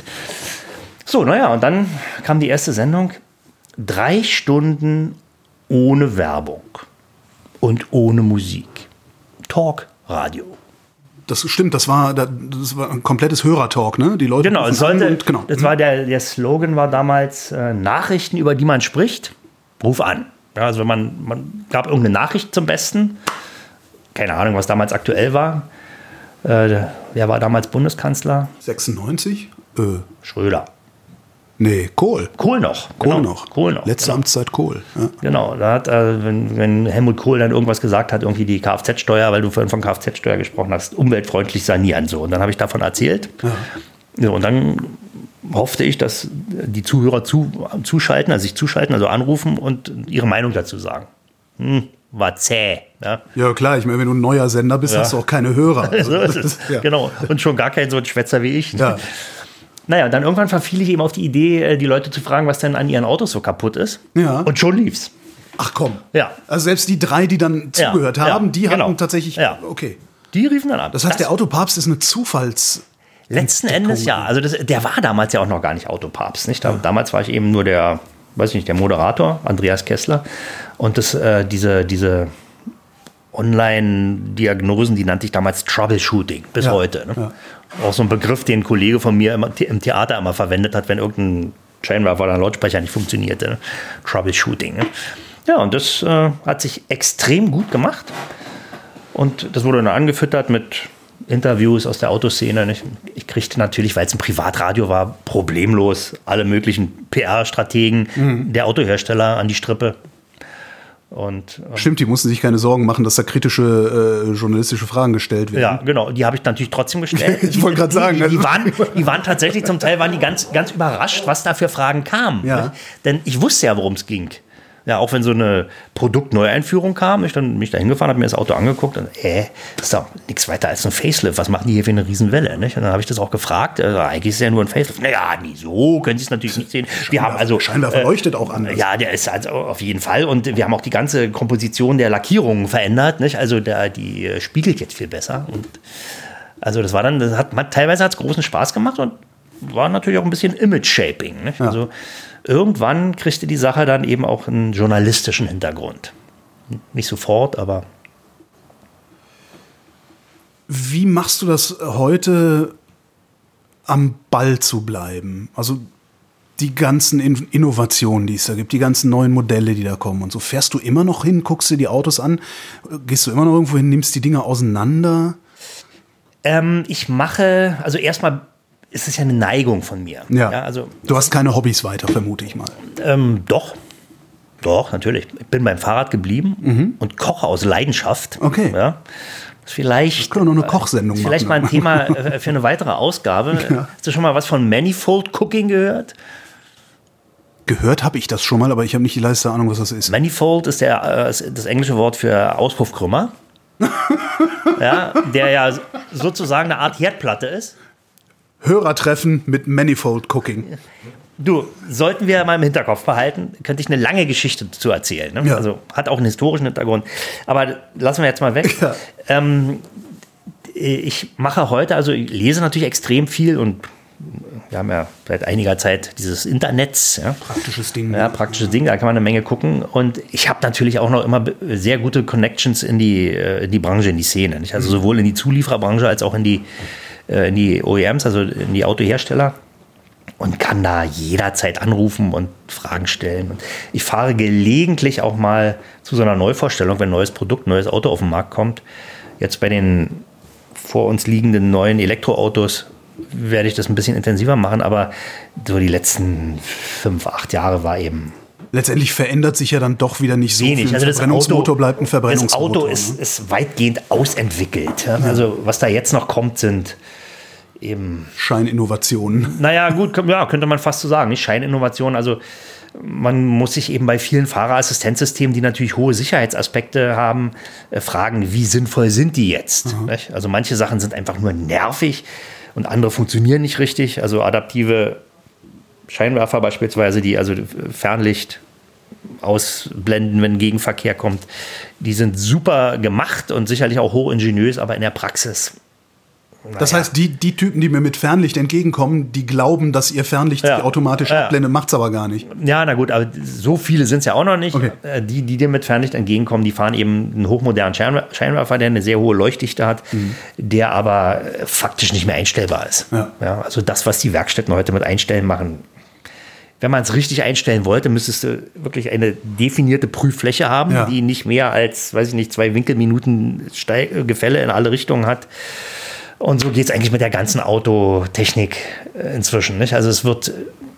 So, naja, und dann kam die erste Sendung. 3 Stunden ohne Werbung und ohne Musik. Talkradio.
Das stimmt, das war ein komplettes Hörertalk, ne? Die Leute
genau, das war der Slogan war damals Nachrichten, über die man spricht, ruf an. Ja, also man gab irgendeine Nachricht zum Besten. Keine Ahnung, was damals aktuell war. Wer war damals Bundeskanzler?
96?
Schröder.
Nee, Kohl.
Kohl noch.
Letzte Amtszeit Kohl. Ja.
Genau, da hat, wenn Helmut Kohl dann irgendwas gesagt hat, irgendwie die Kfz-Steuer, weil du vorhin von Kfz-Steuer gesprochen hast, umweltfreundlich sanieren. So. Und dann habe ich davon erzählt. Ja. So, und dann hoffte ich, dass die Zuhörer zuschalten, also anrufen und ihre Meinung dazu sagen. War zäh.
Ja, klar, ich meine, wenn du ein neuer Sender bist, hast du auch keine Hörer. Also,
so ist es. Ja. Genau. Und schon gar kein so ein Schwätzer wie ich.
Ja.
Naja, dann irgendwann verfiel ich eben auf die Idee, die Leute zu fragen, was denn an ihren Autos so kaputt ist. Ja. Und schon lief's.
Ach komm.
Ja.
Also selbst die 3, die dann zugehört haben, die hatten tatsächlich.
Ja.
Okay.
Die riefen dann an.
Das heißt, der Autopapst ist eine
Letzten Endes ja. Also der war damals ja auch noch gar nicht Autopapst. Nicht? Damals war ich eben nur der weiß ich nicht, der Moderator, Andreas Kessler. Und diese Online-Diagnosen, die nannte ich damals Troubleshooting, bis heute. Ne? Ja. Auch so ein Begriff, den ein Kollege von mir im Theater immer verwendet hat, wenn irgendein Scheinwerfer oder ein Lautsprecher nicht funktionierte. Ne? Troubleshooting. Ne? Ja, und das hat sich extrem gut gemacht. Und das wurde dann angefüttert mit Interviews aus der Autoszene. Nicht? Ich kriegte natürlich, weil es ein Privatradio war, problemlos alle möglichen PR-Strategen der Autohersteller an die Strippe. Und,
stimmt, die mussten sich keine Sorgen machen, dass da kritische journalistische Fragen gestellt werden.
Ja, genau. Die habe ich natürlich trotzdem gestellt.
Ich wollte gerade sagen.
Die waren tatsächlich, zum Teil waren die ganz, ganz überrascht, was da für Fragen kamen. Ja. Denn ich wusste ja, worum es ging. Ja, auch wenn so eine Produktneueinführung kam, ich dann bin ich da hingefahren, habe mir das Auto angeguckt und das ist doch nichts weiter als ein Facelift. Was machen die hier für eine Riesenwelle? Nicht? Und dann habe ich das auch gefragt. Eigentlich ist es ja nur ein Facelift. Naja, nie so, können Sie es natürlich nicht sehen. Wir haben also
Scheinwerfer leuchtet auch anders.
Ja, der ist also auf jeden Fall. Und wir haben auch die ganze Komposition der Lackierungen verändert. Nicht? Also die spiegelt jetzt viel besser. Und also teilweise hat es großen Spaß gemacht und war natürlich auch ein bisschen Image-Shaping. Nicht? Ja. Also irgendwann kriegte die Sache dann eben auch einen journalistischen Hintergrund. Nicht sofort, aber...
Wie machst du das heute, am Ball zu bleiben? Also die ganzen Innovationen, die es da gibt, die ganzen neuen Modelle, die da kommen und so. Fährst du immer noch hin, guckst dir die Autos an? Gehst du immer noch irgendwo hin, nimmst die Dinger auseinander?
Ich mache, also erstmal... Es ist ja eine Neigung von mir.
Ja. Also, du hast keine Hobbys weiter, vermute ich mal.
Doch, natürlich. Ich bin beim Fahrrad geblieben und koche aus Leidenschaft.
Okay.
Ja. Das
können wir noch eine Kochsendung machen.
Vielleicht mal ein Thema für eine weitere Ausgabe. Ja. Hast du schon mal was von Manifold Cooking gehört?
Gehört habe ich das schon mal, aber ich habe nicht die leiste Ahnung, was das ist.
Manifold ist das englische Wort für Auspuffkrümmer. Ja, der ja sozusagen eine Art Herdplatte ist.
Hörertreffen mit Manifold Cooking.
Du, sollten wir mal im Hinterkopf behalten, könnte ich eine lange Geschichte dazu erzählen. Ne? Ja. Also hat auch einen historischen Hintergrund. Aber lassen wir jetzt mal weg. Ja. Ich mache heute, also ich lese natürlich extrem viel und wir haben ja seit einiger Zeit dieses Internets. Ja?
Praktisches Ding.
Ja, praktisches Ding, da kann man eine Menge gucken. Und ich habe natürlich auch noch immer sehr gute Connections in die Branche, in die Szene. Nicht? Also sowohl in die Zuliefererbranche als auch in die OEMs, also in die Autohersteller, und kann da jederzeit anrufen und Fragen stellen. Und ich fahre gelegentlich auch mal zu so einer Neuvorstellung, wenn ein neues Produkt, ein neues Auto auf den Markt kommt. Jetzt bei den vor uns liegenden neuen Elektroautos werde ich das ein bisschen intensiver machen, aber so die letzten 5, 8 Jahre war eben...
Letztendlich verändert sich ja dann doch wieder nicht so
wenig.
viel.
Also
Verbrennungsmotor bleibt ein Verbrennungsmotor.
Das Auto ist weitgehend ausentwickelt. Ja? Also was da jetzt noch kommt, sind eben...
Scheininnovationen.
Naja, gut, ja, könnte man fast so sagen. Nicht Scheininnovationen, also man muss sich eben bei vielen Fahrerassistenzsystemen, die natürlich hohe Sicherheitsaspekte haben, fragen, wie sinnvoll sind die jetzt? Also manche Sachen sind einfach nur nervig und andere funktionieren nicht richtig. Also adaptive Scheinwerfer beispielsweise, die also Fernlicht ausblenden, wenn Gegenverkehr kommt, die sind super gemacht und sicherlich auch hochingeniös, aber in der Praxis.
Das heißt, die Typen, die mir mit Fernlicht entgegenkommen, die glauben, dass ihr Fernlicht sich automatisch abblendet, macht's aber gar nicht.
Ja, na gut, aber so viele sind es ja auch noch nicht. Okay. Die dir mit Fernlicht entgegenkommen, die fahren eben einen hochmodernen Scheinwerfer, der eine sehr hohe Leuchtdichte hat, der aber faktisch nicht mehr einstellbar ist. Ja, also das, was die Werkstätten heute mit Einstellen machen, wenn man es richtig einstellen wollte, müsstest du wirklich eine definierte Prüffläche haben, die nicht mehr als, 2 Winkelminuten Gefälle in alle Richtungen hat. Und so geht es eigentlich mit der ganzen Autotechnik inzwischen. Nicht? Also es wird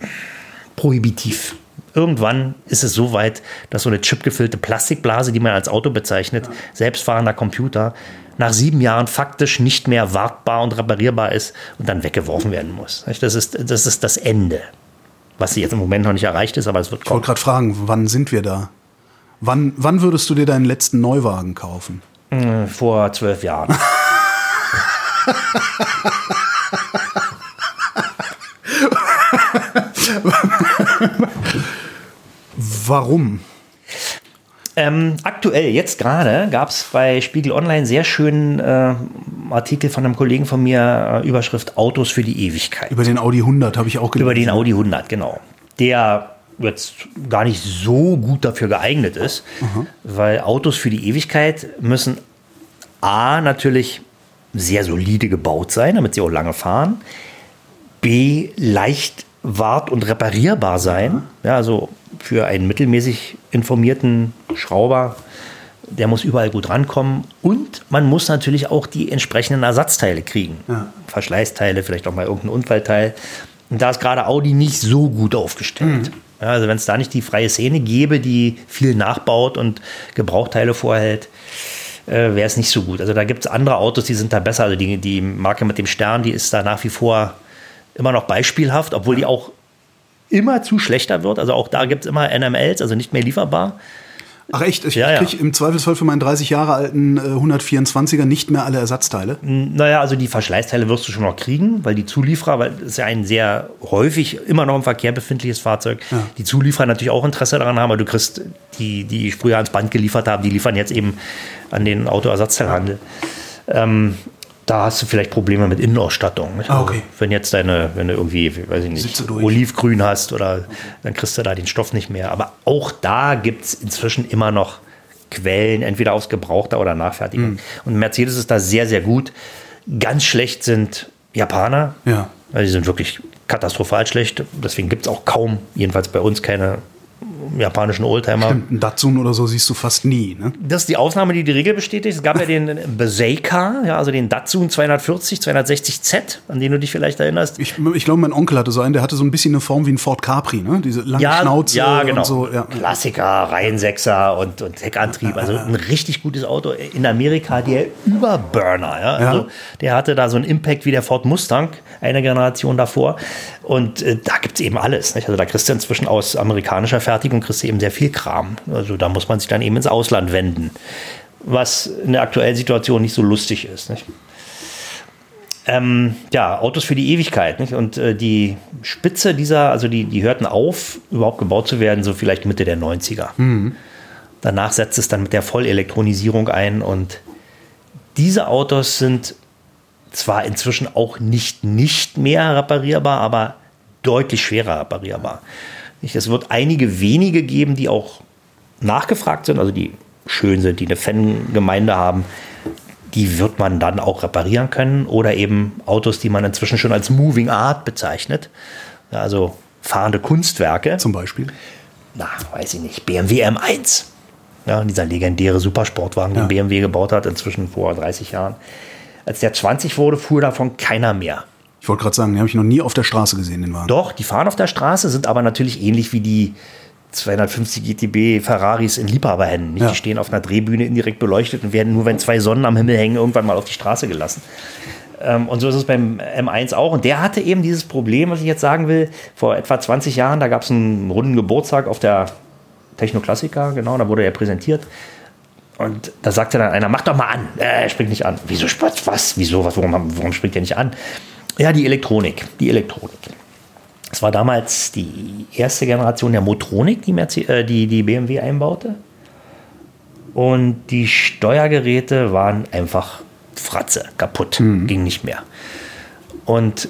prohibitiv. Irgendwann ist es so weit, dass so eine chipgefüllte Plastikblase, die man als Auto bezeichnet, selbstfahrender Computer, nach 7 Jahren faktisch nicht mehr wartbar und reparierbar ist und dann weggeworfen werden muss. Das ist das Ende, was jetzt im Moment noch nicht erreicht ist, aber es wird kommen.
Ich wollte gerade fragen, wann sind wir da? Wann würdest du dir deinen letzten Neuwagen kaufen?
Vor 12 Jahren.
Warum?
Aktuell, jetzt gerade, gab es bei Spiegel Online sehr schönen Artikel von einem Kollegen von mir, Überschrift Autos für die Ewigkeit.
Über den Audi 100 habe ich auch gelesen.
Über den Audi 100, genau. Der jetzt gar nicht so gut dafür geeignet ist, weil Autos für die Ewigkeit müssen A, natürlich sehr solide gebaut sein, damit sie auch lange fahren, B, leicht wart- und reparierbar sein, ja, also für einen mittelmäßig informierten Schrauber, der muss überall gut rankommen und man muss natürlich auch die entsprechenden Ersatzteile kriegen. Ja. Verschleißteile, vielleicht auch mal irgendein Unfallteil. Und da ist gerade Audi nicht so gut aufgestellt. Ja, also wenn es da nicht die freie Szene gäbe, die viel nachbaut und Gebrauchteile vorhält, wäre es nicht so gut. Also da gibt es andere Autos, die sind da besser. Also die Marke mit dem Stern, die ist da nach wie vor immer noch beispielhaft, obwohl die auch immer zu schlechter wird. Also auch da gibt es immer NMLs, also nicht mehr lieferbar.
Ach echt? Ich kriege im Zweifelsfall für meinen 30 Jahre alten 124er nicht mehr alle Ersatzteile?
Naja, also die Verschleißteile wirst du schon noch kriegen, weil die Zulieferer, weil es ja ein sehr häufig immer noch im Verkehr befindliches Fahrzeug, die Zulieferer natürlich auch Interesse daran haben, aber du kriegst die früher ans Band geliefert haben, die liefern jetzt eben an den Autoersatzteilhandel. Da hast du vielleicht Probleme mit Innenausstattung. Nicht?
Okay.
Wenn du irgendwie, weiß ich nicht, Olivgrün hast oder dann kriegst du da den Stoff nicht mehr. Aber auch da gibt es inzwischen immer noch Quellen, entweder aus Gebrauchter oder Nachfertigung. Und Mercedes ist da sehr, sehr gut. Ganz schlecht sind Japaner. Ja. Also die sind wirklich katastrophal schlecht. Deswegen gibt es auch kaum, jedenfalls bei uns, keine japanischen Oldtimer.
Stimmt, einen Datsun oder so siehst du fast nie. Ne?
Das ist die Ausnahme, die die Regel bestätigt. Es gab ja den Beseika, ja, also den Datsun 240, 260Z, an den du dich vielleicht erinnerst.
Ich glaube, mein Onkel hatte so einen, der hatte so ein bisschen eine Form wie ein Ford Capri, ne? Diese lange Schnauze
genau.
Und so. Ja.
Klassiker, Reihensechser und Heckantrieb. Also ein richtig gutes Auto. In Amerika der Überburner. Ja? Also der hatte da so einen Impact wie der Ford Mustang, eine Generation davor. Und da gibt es eben alles. Nicht? Also da kriegst du inzwischen aus amerikanischer Fertigung kriegst du eben sehr viel Kram. Also da muss man sich dann eben ins Ausland wenden, was in der aktuellen Situation nicht so lustig ist. Nicht? Autos für die Ewigkeit. Nicht? Und die Spitze dieser, also die hörten auf, überhaupt gebaut zu werden, so vielleicht Mitte der 90er. Danach setzt es dann mit der Vollelektronisierung ein und diese Autos sind zwar inzwischen auch nicht mehr reparierbar, aber deutlich schwerer reparierbar. Es wird einige wenige geben, die auch nachgefragt sind, also die schön sind, die eine Fangemeinde haben. Die wird man dann auch reparieren können. Oder eben Autos, die man inzwischen schon als Moving Art bezeichnet. Also fahrende Kunstwerke.
Zum Beispiel?
Weiß ich nicht. BMW M1. Ja, dieser legendäre Supersportwagen, den BMW gebaut hat, inzwischen vor 30 Jahren. Als der 20 wurde, fuhr davon keiner mehr.
Ich wollte gerade sagen, den habe ich noch nie auf der Straße gesehen, den Wagen.
Doch, die fahren auf der Straße, sind aber natürlich ähnlich wie die 250 GTB Ferraris in Liebhaberhänden. Die stehen auf einer Drehbühne indirekt beleuchtet und werden nur, wenn 2 Sonnen am Himmel hängen, irgendwann mal auf die Straße gelassen. Und so ist es beim M1 auch. Und der hatte eben dieses Problem, was ich jetzt sagen will. Vor etwa 20 Jahren, da gab es einen runden Geburtstag auf der Technoklassiker, genau, da wurde er präsentiert. Und da sagte dann einer, mach doch mal an. Er springt nicht an. Wieso, was? Wieso? Warum springt er nicht an? Ja, die Elektronik. Das war damals die erste Generation der Motronik, die BMW einbaute. Und die Steuergeräte waren einfach Fratze, kaputt, ging nicht mehr. Und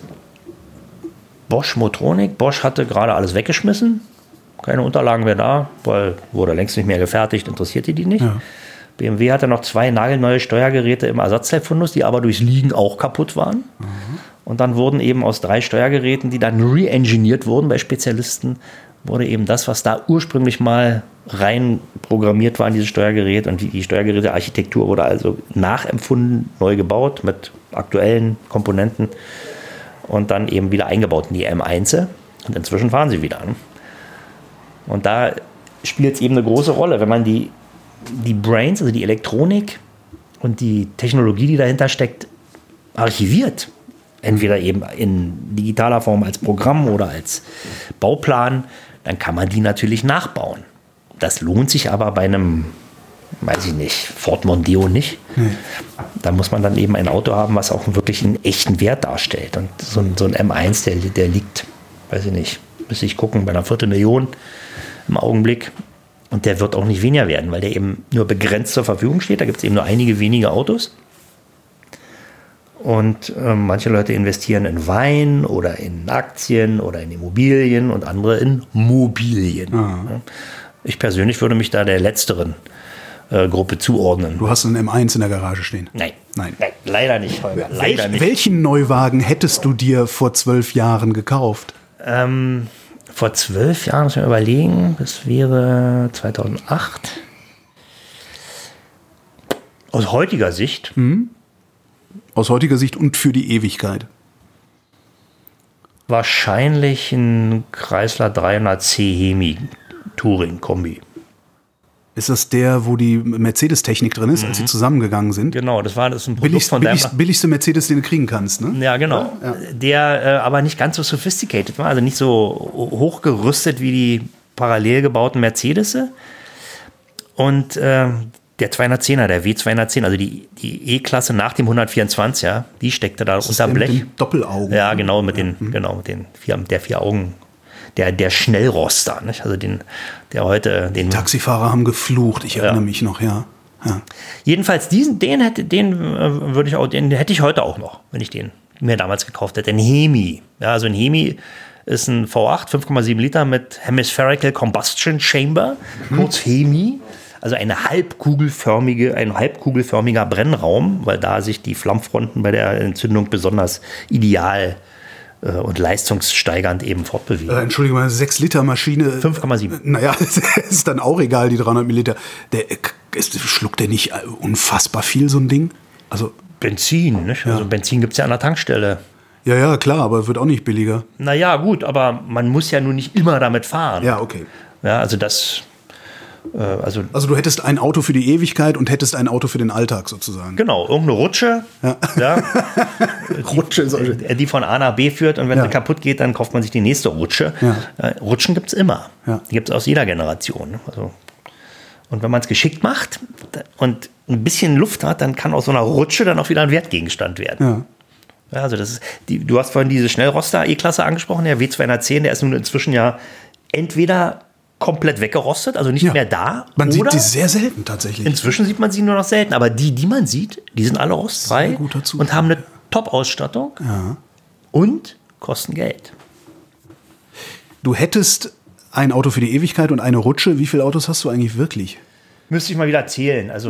Bosch hatte gerade alles weggeschmissen. Keine Unterlagen mehr da, weil wurde längst nicht mehr gefertigt, interessierte die nicht. Ja. BMW hatte noch 2 nagelneue Steuergeräte im Ersatzteilfundus, die aber durchs Liegen auch kaputt waren. Und dann wurden eben aus 3 Steuergeräten, die dann re-engineert wurden bei Spezialisten, wurde eben das, was da ursprünglich mal rein programmiert war in dieses Steuergerät. Und die Steuergerätearchitektur wurde also nachempfunden, neu gebaut mit aktuellen Komponenten und dann eben wieder eingebaut in die M1. Und inzwischen fahren sie wieder. Und da spielt es eben eine große Rolle, wenn man die Brains, also die Elektronik und die Technologie, die dahinter steckt, archiviert. Entweder eben in digitaler Form als Programm oder als Bauplan, dann kann man die natürlich nachbauen. Das lohnt sich aber bei einem, weiß ich nicht, Ford Mondeo nicht. Da muss man dann eben ein Auto haben, was auch wirklich einen echten Wert darstellt. Und so ein M1, der liegt, weiß ich nicht, müsste ich gucken, bei einer 250.000 im Augenblick. Und der wird auch nicht weniger werden, weil der eben nur begrenzt zur Verfügung steht. Da gibt es eben nur einige wenige Autos. Und manche Leute investieren in Wein oder in Aktien oder in Immobilien und andere in Mobilien. Ja. Ich persönlich würde mich da der letzteren Gruppe zuordnen.
Du hast einen M1 in der Garage stehen?
Nein, leider nicht, Holger. Leider nicht.
Welchen Neuwagen hättest du dir vor 12 Jahren gekauft?
Vor 12 Jahren, muss ich mir überlegen, das wäre 2008. Aus heutiger Sicht.
Aus heutiger Sicht und für die Ewigkeit.
Wahrscheinlich ein Chrysler 300C Hemi Touring Kombi.
Ist das der, wo die Mercedes-Technik drin ist, als sie zusammengegangen sind?
Genau, das ist ein Produkt von Daimler.
Billigste Mercedes, den du kriegen kannst, ne?
Ja, genau. Ja. Der aber nicht ganz so sophisticated war, also nicht so hochgerüstet wie die parallel gebauten Mercedes. Und der 210er, der W210, also die E-Klasse nach dem 124er, die steckte da unter Blech.
Mit den Doppelaugen.
Ja, genau, mit den vier Augen. Der Schnellroster, nicht? Also der heute. Die
Taxifahrer haben geflucht, ich erinnere mich noch, ja.
Jedenfalls den hätte ich heute auch noch, wenn ich den mir damals gekauft hätte. Ein Hemi. Ja, also ein Hemi ist ein V8, 5,7 Liter mit Hemispherical Combustion Chamber, kurz Hemi. Also ein halbkugelförmiger Brennraum, weil da sich die Flammfronten bei der Entzündung besonders ideal und leistungssteigernd eben fortbewegen.
Entschuldigung, eine 6-Liter-Maschine.
5,7.
Naja, ist dann auch egal, die 300 Milliliter. Schluckt der nicht unfassbar viel, so ein Ding? Also
Benzin, nicht? Also Benzin gibt es ja an der Tankstelle.
Ja, klar, aber wird auch nicht billiger.
Naja, gut, aber man muss ja nun nicht immer damit fahren.
Ja, okay.
Ja, also das... Also
du hättest ein Auto für die Ewigkeit und hättest ein Auto für den Alltag sozusagen.
Genau, irgendeine Rutsche, die von A nach B führt und wenn sie kaputt geht, dann kauft man sich die nächste Rutsche. Ja. Rutschen gibt es immer. Ja. Die gibt es aus jeder Generation. Also, und wenn man es geschickt macht und ein bisschen Luft hat, dann kann aus so einer Rutsche dann auch wieder ein Wertgegenstand werden. Ja. Also das ist du hast vorhin diese Schnellroster E-Klasse angesprochen, der W210, der ist nun inzwischen ja entweder komplett weggerostet, also nicht mehr da.
Man sieht die sehr selten tatsächlich.
Inzwischen sieht man sie nur noch selten, aber die man sieht, die sind alle rostfrei und haben eine Top-Ausstattung und kosten Geld.
Du hättest ein Auto für die Ewigkeit und eine Rutsche. Wie viele Autos hast du eigentlich wirklich?
Müsste ich mal wieder zählen. Also,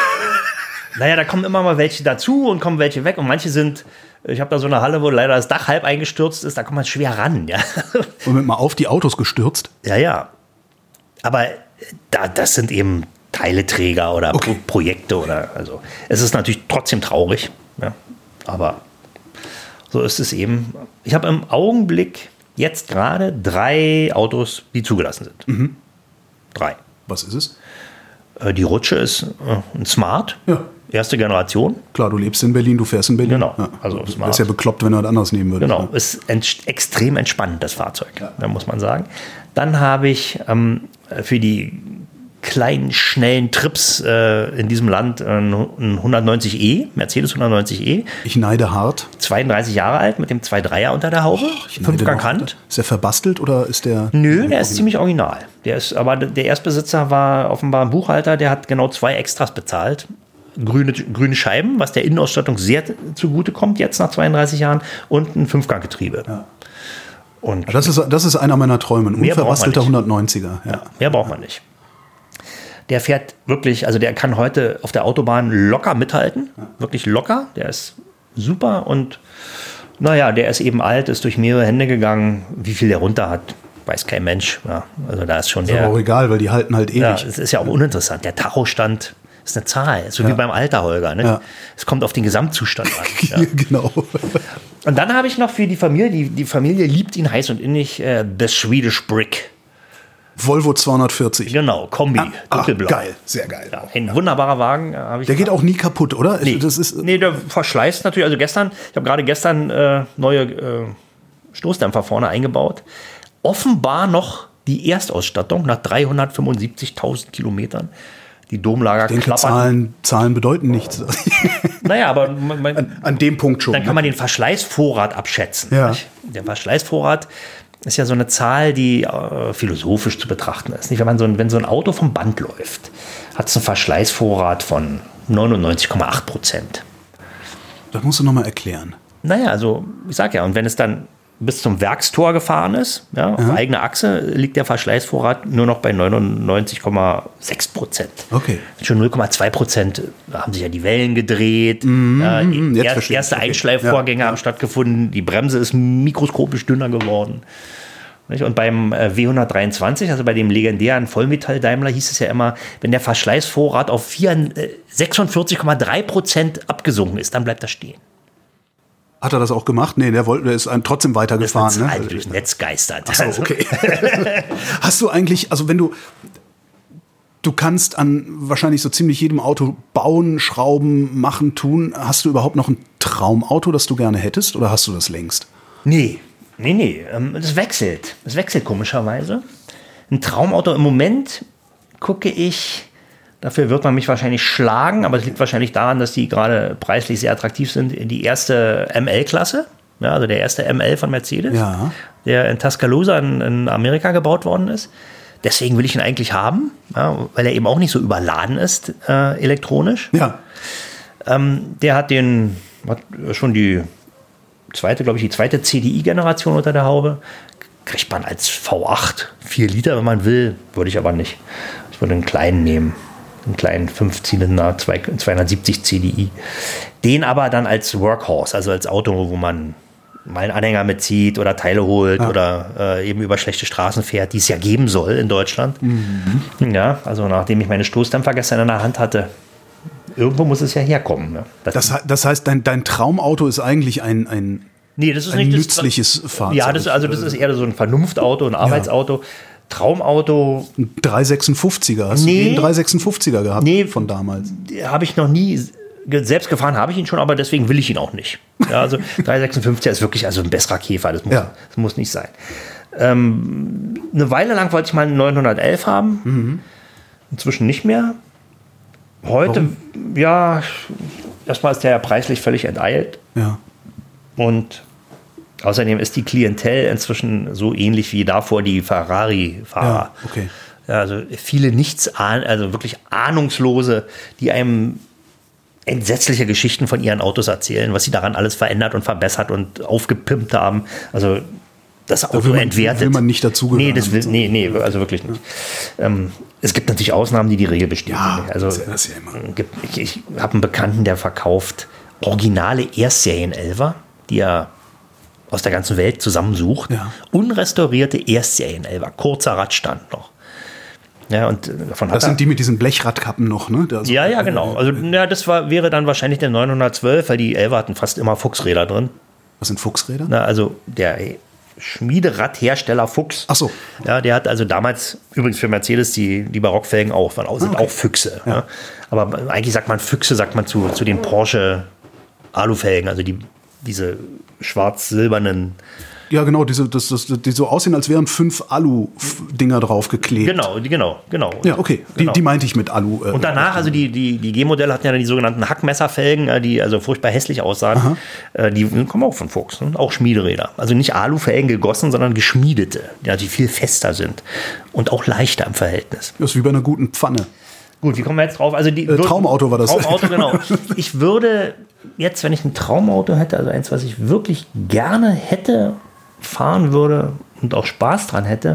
naja, da kommen immer mal welche dazu und kommen welche weg und manche sind... Ich habe da so eine Halle, wo leider das Dach halb eingestürzt ist, da kommt man schwer ran. Ja.
Und mal auf die Autos gestürzt?
Ja. Aber das sind eben Teileträger oder Projekte also es ist natürlich trotzdem traurig, ja, aber so ist es eben. Ich habe im Augenblick jetzt gerade 3 Autos, die zugelassen sind. 3.
Was ist es?
Die Rutsche ist ein Smart. Ja. Erste Generation.
Klar, du lebst in Berlin, du fährst in Berlin.
Genau. Ja. Also
du wärst ja bekloppt, wenn du was anderes nehmen würdest.
Genau, ist extrem entspannend, das Fahrzeug, muss man sagen. Dann habe ich für die kleinen, schnellen Trips in diesem Land ein 190e, Mercedes 190e.
Ich neide hart.
32 Jahre alt, mit dem 2.3er unter der Haube, 5-Gang Hand.
Ist der verbastelt oder ist der...
Nö, der ist ziemlich original. Aber der Erstbesitzer war offenbar ein Buchhalter, der hat genau 2 Extras bezahlt. Grüne Scheiben, was der Innenausstattung sehr zugute kommt, jetzt nach 32 Jahren, und ein 5-Gang-Getriebe. Ja. Und
das ist einer meiner Träume, ein unverbastelter 190er.
Ja. Mehr braucht man nicht. Der fährt wirklich, also der kann heute auf der Autobahn locker mithalten, wirklich locker, der ist super und naja, der ist eben alt, ist durch mehrere Hände gegangen, wie viel der runter hat, weiß kein Mensch. Ja, also da ist schon
ist aber auch egal, weil die halten halt ewig.
Ja, es ist ja auch uninteressant, der Tachostand ist eine Zahl, so wie beim Alter, Holger. Ne? Ja. Es kommt auf den Gesamtzustand an. Ja.
Genau.
Und dann habe ich noch für die Familie, die Familie liebt ihn heiß und innig, The Swedish Brick.
Volvo 240.
Genau, Kombi, Doppelblau.
Geil, sehr geil.
Ja, ein wunderbarer Wagen.
Der geht auch nie kaputt, oder?
Nee, der verschleißt natürlich. Also ich habe gerade gestern neue Stoßdämpfer vorne eingebaut. Offenbar noch die Erstausstattung nach 375.000 Kilometern. Die Domlager klappern.
Zahlen bedeuten nichts.
Naja, aber
an dem Punkt schon.
Dann kann man den Verschleißvorrat abschätzen.
Ja.
Der Verschleißvorrat ist ja so eine Zahl, die philosophisch zu betrachten ist. Nicht? Wenn so ein Auto vom Band läuft, hat es einen Verschleißvorrat von 99,8%.
Das musst du nochmal erklären.
Naja, also ich sag ja, und wenn es dann bis zum Werkstor gefahren ist, ja, auf eigene Achse, liegt der Verschleißvorrat nur noch bei 99,6%.
Okay.
Schon 0,2%, da haben sich ja die Wellen gedreht. Erste Einschleifvorgänge haben stattgefunden. Die Bremse ist mikroskopisch dünner geworden. Und beim W123, also bei dem legendären Vollmetall-Daimler, hieß es ja immer, wenn der Verschleißvorrat auf 46,3% abgesunken ist, dann bleibt er stehen.
Hat er das auch gemacht? Nee, der ist trotzdem weitergefahren.
Das ist durchs Netz geistert.
Ach so, okay. Hast du eigentlich, also wenn du kannst an wahrscheinlich so ziemlich jedem Auto bauen, schrauben, machen, tun, hast du überhaupt noch ein Traumauto, das du gerne hättest, oder hast du das längst?
Nee. Das wechselt. Das wechselt komischerweise. Ein Traumauto im Moment gucke ich. Dafür wird man mich wahrscheinlich schlagen, aber es liegt wahrscheinlich daran, dass die gerade preislich sehr attraktiv sind. Die erste ML-Klasse, ja, also der erste ML von Mercedes, der in Tuscaloosa in Amerika gebaut worden ist. Deswegen will ich ihn eigentlich haben, ja, weil er eben auch nicht so überladen ist elektronisch.
Ja.
Der hat schon die zweite CDI-Generation unter der Haube. Kriegt man als V8 4 Liter, wenn man will, würde ich aber nicht. Ich würde einen kleinen nehmen. Einen kleinen 5-Zylinder, 270 CDI. Den aber dann als Workhorse, also als Auto, wo man mal einen Anhänger mitzieht oder Teile holt oder eben über schlechte Straßen fährt, die es ja geben soll in Deutschland. Mhm. Ja, also nachdem ich meine Stoßdämpfer gestern in der Hand hatte, irgendwo muss es ja herkommen. Ne?
Das heißt, dein Traumauto ist eigentlich ein nützliches Fahrzeug.
Ja, das ist eher so ein Vernunftauto, ein Arbeitsauto. Traumauto.
Ein 356er. Hast du einen 356er gehabt von damals?
Habe ich noch nie. Selbst gefahren habe ich ihn schon, aber deswegen will ich ihn auch nicht. Ja, also 356er ist wirklich ein besserer Käfer. Das muss nicht sein. Eine Weile lang wollte ich mal einen 911 haben. Mhm. Inzwischen nicht mehr. Heute, erstmal ist der ja preislich völlig enteilt.
Ja.
Und außerdem ist die Klientel inzwischen so ähnlich wie davor die Ferrari-Fahrer.
Ja, okay.
Ja, also viele wirklich Ahnungslose, die einem entsetzliche Geschichten von ihren Autos erzählen, was sie daran alles verändert und verbessert und aufgepimpt haben. Also das Auto entwertet.
Will man nicht dazugehören.
Nee, also wirklich nicht. Es gibt natürlich Ausnahmen, die Regel bestätigen.
Ja,
also ich habe einen Bekannten, der verkauft originale Erstserien-Elfer, die er aus der ganzen Welt zusammensucht. Ja. Unrestaurierte Erstserien-Elfer, kurzer Radstand noch. Ja, und
das sind die mit diesen Blechradkappen noch, ne?
Ja, genau. Also das wäre dann wahrscheinlich der 912, weil die Elfer hatten fast immer Fuchsräder drin.
Was sind Fuchsräder?
Also der Schmiederadhersteller Fuchs.
Ach so.
Ja, der hat also damals, übrigens für Mercedes, die Barockfelgen auch, sind auch Füchse. Ja. Ja. Aber eigentlich sagt man Füchse, zu den Porsche Alufelgen, also diese schwarz-silbernen.
Ja, genau, die so aussehen, als wären 5 Alu-Dinger draufgeklebt.
Genau.
Ja, okay, die meinte ich mit Alu.
Und danach, also die G-Modelle hatten ja dann die sogenannten Hackmesserfelgen, die also furchtbar hässlich aussahen. Die kommen auch von Fuchs, ne? Auch Schmiederäder. Also nicht Alufelgen gegossen, sondern geschmiedete, die viel fester sind und auch leichter im Verhältnis.
Das ist wie bei einer guten Pfanne.
Gut, wie kommen wir jetzt drauf? Also
Traumauto war das.
Traumauto, genau. Ich würde jetzt, wenn ich ein Traumauto hätte, also eins, was ich wirklich gerne fahren würde und auch Spaß dran hätte.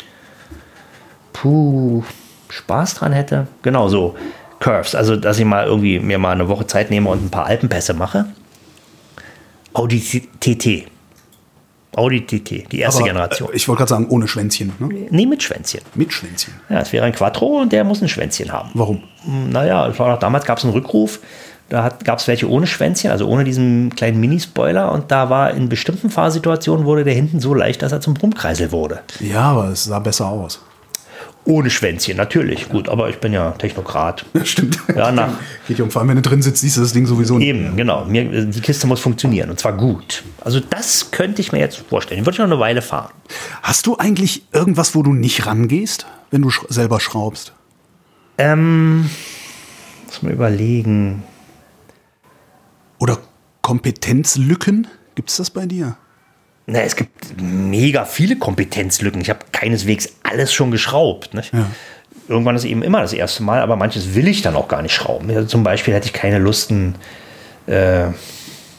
Genau so. Curves, also dass ich mir mal eine Woche Zeit nehme und ein paar Alpenpässe mache. Audi TT, die erste Generation.
Ich wollte gerade sagen, ohne Schwänzchen. Ne?
Nee, mit Schwänzchen.
Mit Schwänzchen.
Ja, es wäre ein Quattro und der muss ein Schwänzchen haben.
Warum?
Naja, damals gab es einen Rückruf. Da gab es welche ohne Schwänzchen, also ohne diesen kleinen Minispoiler. Und da war in bestimmten Fahrsituationen wurde der hinten so leicht, dass er zum Brummkreisel wurde.
Ja, aber es sah besser aus.
Ohne Schwänzchen, natürlich. Gut, aber ich bin ja Technokrat.
Ja, stimmt.
Ja,
geht ja vor allem, wenn du drin sitzt, siehst du das Ding sowieso nicht.
Eben, genau. Die Kiste muss funktionieren und zwar gut. Also das könnte ich mir jetzt vorstellen. Den würde ich noch eine Weile fahren.
Hast du eigentlich irgendwas, wo du nicht rangehst, wenn du selber schraubst?
Muss man überlegen.
Oder Kompetenzlücken? Gibt es das bei dir?
Na, es gibt mega viele Kompetenzlücken. Ich habe keineswegs alles schon geschraubt. Nicht? Ja. Irgendwann ist eben immer das erste Mal, aber manches will ich dann auch gar nicht schrauben. Also zum Beispiel hätte ich keine Lust,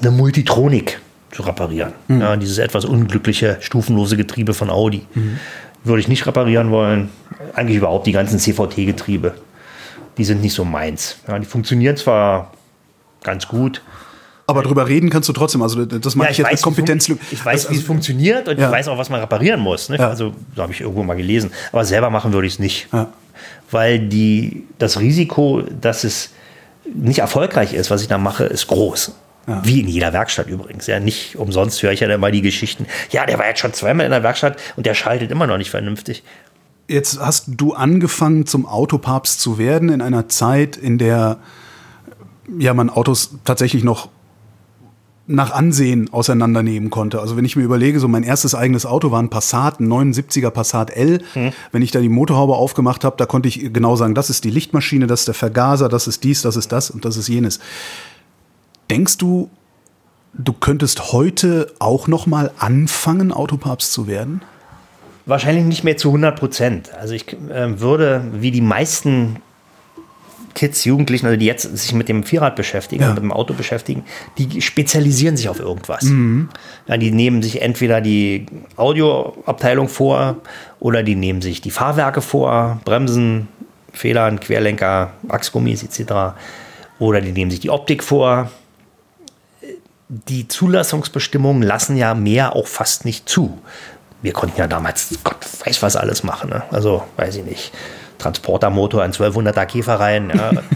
eine Multitronik zu reparieren. Ja, dieses etwas unglückliche, stufenlose Getriebe von Audi. Würde ich nicht reparieren wollen. Eigentlich überhaupt die ganzen CVT-Getriebe. Die sind nicht so meins. Ja, die funktionieren zwar ganz gut.
Aber drüber reden kannst du trotzdem. Also das meine ich jetzt mit Kompetenzlücke.
Ich weiß, wie es funktioniert und ich weiß auch, was man reparieren muss. Nicht? Also, so habe ich irgendwo mal gelesen. Aber selber machen würde ich es nicht. Ja. Weil das Risiko, dass es nicht erfolgreich ist, was ich da mache, ist groß. Ja. Wie in jeder Werkstatt übrigens. Ja, nicht umsonst höre ich ja immer die Geschichten. Ja, der war jetzt schon zweimal in der Werkstatt und der schaltet immer noch nicht vernünftig.
Jetzt hast du angefangen, zum Autopapst zu werden in einer Zeit, in der man Autos tatsächlich noch nach Ansehen auseinandernehmen konnte. Also wenn ich mir überlege, so mein erstes eigenes Auto war ein Passat, ein 79er Passat L. Wenn ich da die Motorhaube aufgemacht habe, da konnte ich genau sagen, das ist die Lichtmaschine, das ist der Vergaser, das ist dies, das ist das und das ist jenes. Denkst du, du könntest heute auch noch mal anfangen, Autopapst zu werden?
Wahrscheinlich nicht mehr zu 100%. Also ich würde, wie die meisten Kids, Jugendlichen, also die jetzt sich mit dem Vierrad beschäftigen, mit dem Auto beschäftigen, die spezialisieren sich auf irgendwas. Ja, die nehmen sich entweder die Audioabteilung vor oder die nehmen sich die Fahrwerke vor, Bremsen, Federn, Querlenker, Achsgummis etc. Oder die nehmen sich die Optik vor. Die Zulassungsbestimmungen lassen ja mehr auch fast nicht zu. Wir konnten ja damals, Gott weiß was alles machen. Ne? Also, weiß ich nicht, Transportermotor, ein 1200er Käferreihen,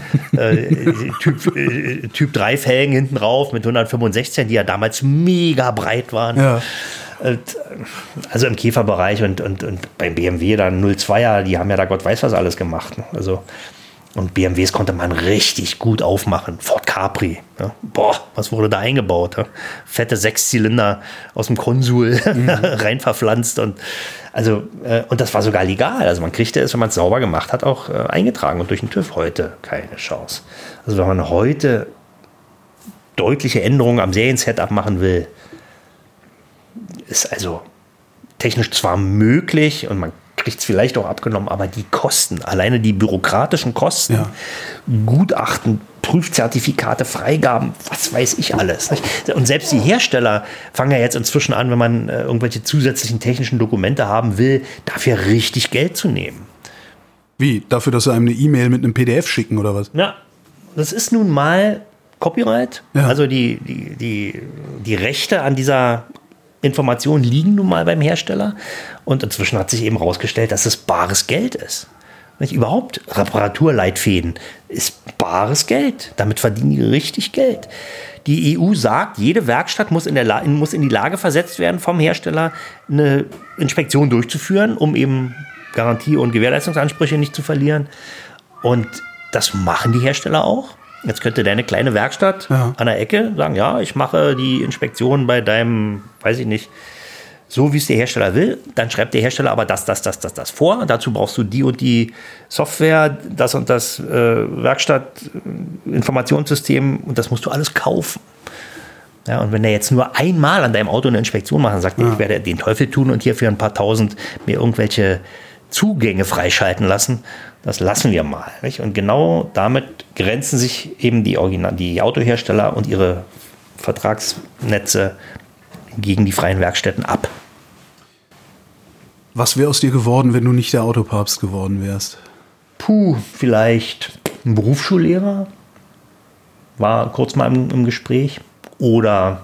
Typ 3 Felgen hinten drauf mit 165, die ja damals mega breit waren. Ja. Also im Käferbereich und beim BMW dann 02er, die haben ja da Gott weiß was alles gemacht. Ne? Also, und BMWs konnte man richtig gut aufmachen. Ford Capri. Ja. Boah, was wurde da eingebaut? Ja. Fette 6-Zylinder aus dem Konsul rein verpflanzt. Und das war sogar legal. Also man kriegte es, wenn man es sauber gemacht hat, auch eingetragen und durch den TÜV. Heute keine Chance. Also wenn man heute deutliche Änderungen am Serien-Setup machen will, ist also technisch zwar möglich und man kriegt es vielleicht auch abgenommen, aber die Kosten, alleine die bürokratischen Kosten, Gutachten, Prüfzertifikate, Freigaben, was weiß ich alles. Nicht? Und selbst die Hersteller fangen ja jetzt inzwischen an, wenn man irgendwelche zusätzlichen technischen Dokumente haben will, dafür richtig Geld zu nehmen.
Wie? Dafür, dass sie einem eine E-Mail mit einem PDF schicken oder was?
Ja, das ist nun mal Copyright. Ja. Also die Rechte an dieser Informationen liegen nun mal beim Hersteller und inzwischen hat sich eben herausgestellt, dass es bares Geld ist. Nicht überhaupt Reparaturleitfäden ist bares Geld. Damit verdienen die richtig Geld. Die EU sagt, jede Werkstatt muss in die Lage versetzt werden, vom Hersteller eine Inspektion durchzuführen, um eben Garantie- und Gewährleistungsansprüche nicht zu verlieren. Und das machen die Hersteller auch. Jetzt könnte deine kleine Werkstatt an der Ecke sagen, ja, ich mache die Inspektion bei deinem, weiß ich nicht, so wie es der Hersteller will. Dann schreibt der Hersteller aber das vor. Dazu brauchst du die und die Software, das und das Werkstattinformationssystem und das musst du alles kaufen. Ja, und wenn der jetzt nur einmal an deinem Auto eine Inspektion macht und sagt, ich werde den Teufel tun und hier für ein paar Tausend mir irgendwelche Zugänge freischalten lassen, das lassen wir mal. Nicht? Und genau damit grenzen sich eben die Autohersteller und ihre Vertragsnetze gegen die freien Werkstätten ab.
Was wäre aus dir geworden, wenn du nicht der Autopapst geworden wärst?
Vielleicht ein Berufsschullehrer. War kurz mal im Gespräch. Oder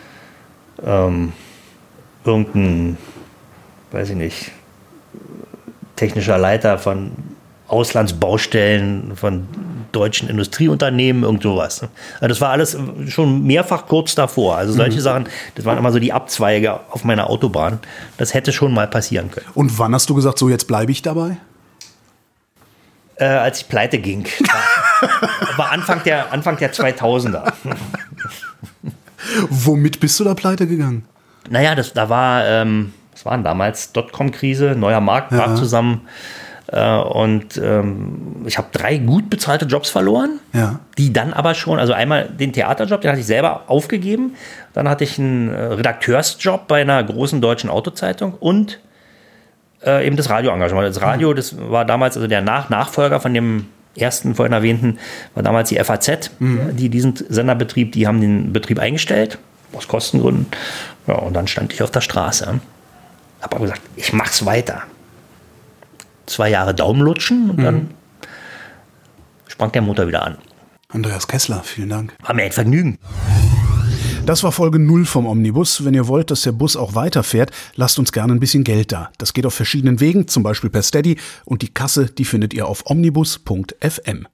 irgendein, weiß ich nicht, technischer Leiter von Auslandsbaustellen, von deutschen Industrieunternehmen, irgend sowas. Also das war alles schon mehrfach kurz davor. Also solche Sachen, das waren immer so die Abzweige auf meiner Autobahn. Das hätte schon mal passieren können.
Und wann hast du gesagt, so jetzt bleibe ich dabei?
Als ich pleite ging. War Anfang der 2000er.
Womit bist du da pleite gegangen?
Naja, das waren damals Dotcom-Krise, neuer Markt brach zusammen. Und ich habe 3 gut bezahlte Jobs verloren, die dann aber schon, also einmal den Theaterjob, den hatte ich selber aufgegeben. Dann hatte ich einen Redakteursjob bei einer großen deutschen Autozeitung und eben das Radioengagement. Das Radio, das war damals also der Nachfolger von dem ersten vorhin erwähnten war damals die FAZ, die diesen Sender betrieb. Die haben den Betrieb eingestellt, aus Kostengründen. Ja, und dann stand ich auf der Straße. Habe aber gesagt, ich mach's weiter. 2 Jahre Daumenlutschen und dann sprang der Motor wieder an.
Andreas Kessler, vielen Dank.
War mir ein Vergnügen.
Das war Folge 0 vom Omnibus. Wenn ihr wollt, dass der Bus auch weiterfährt, lasst uns gerne ein bisschen Geld da. Das geht auf verschiedenen Wegen, zum Beispiel per Steady. Und die Kasse, die findet ihr auf omnibus.fm.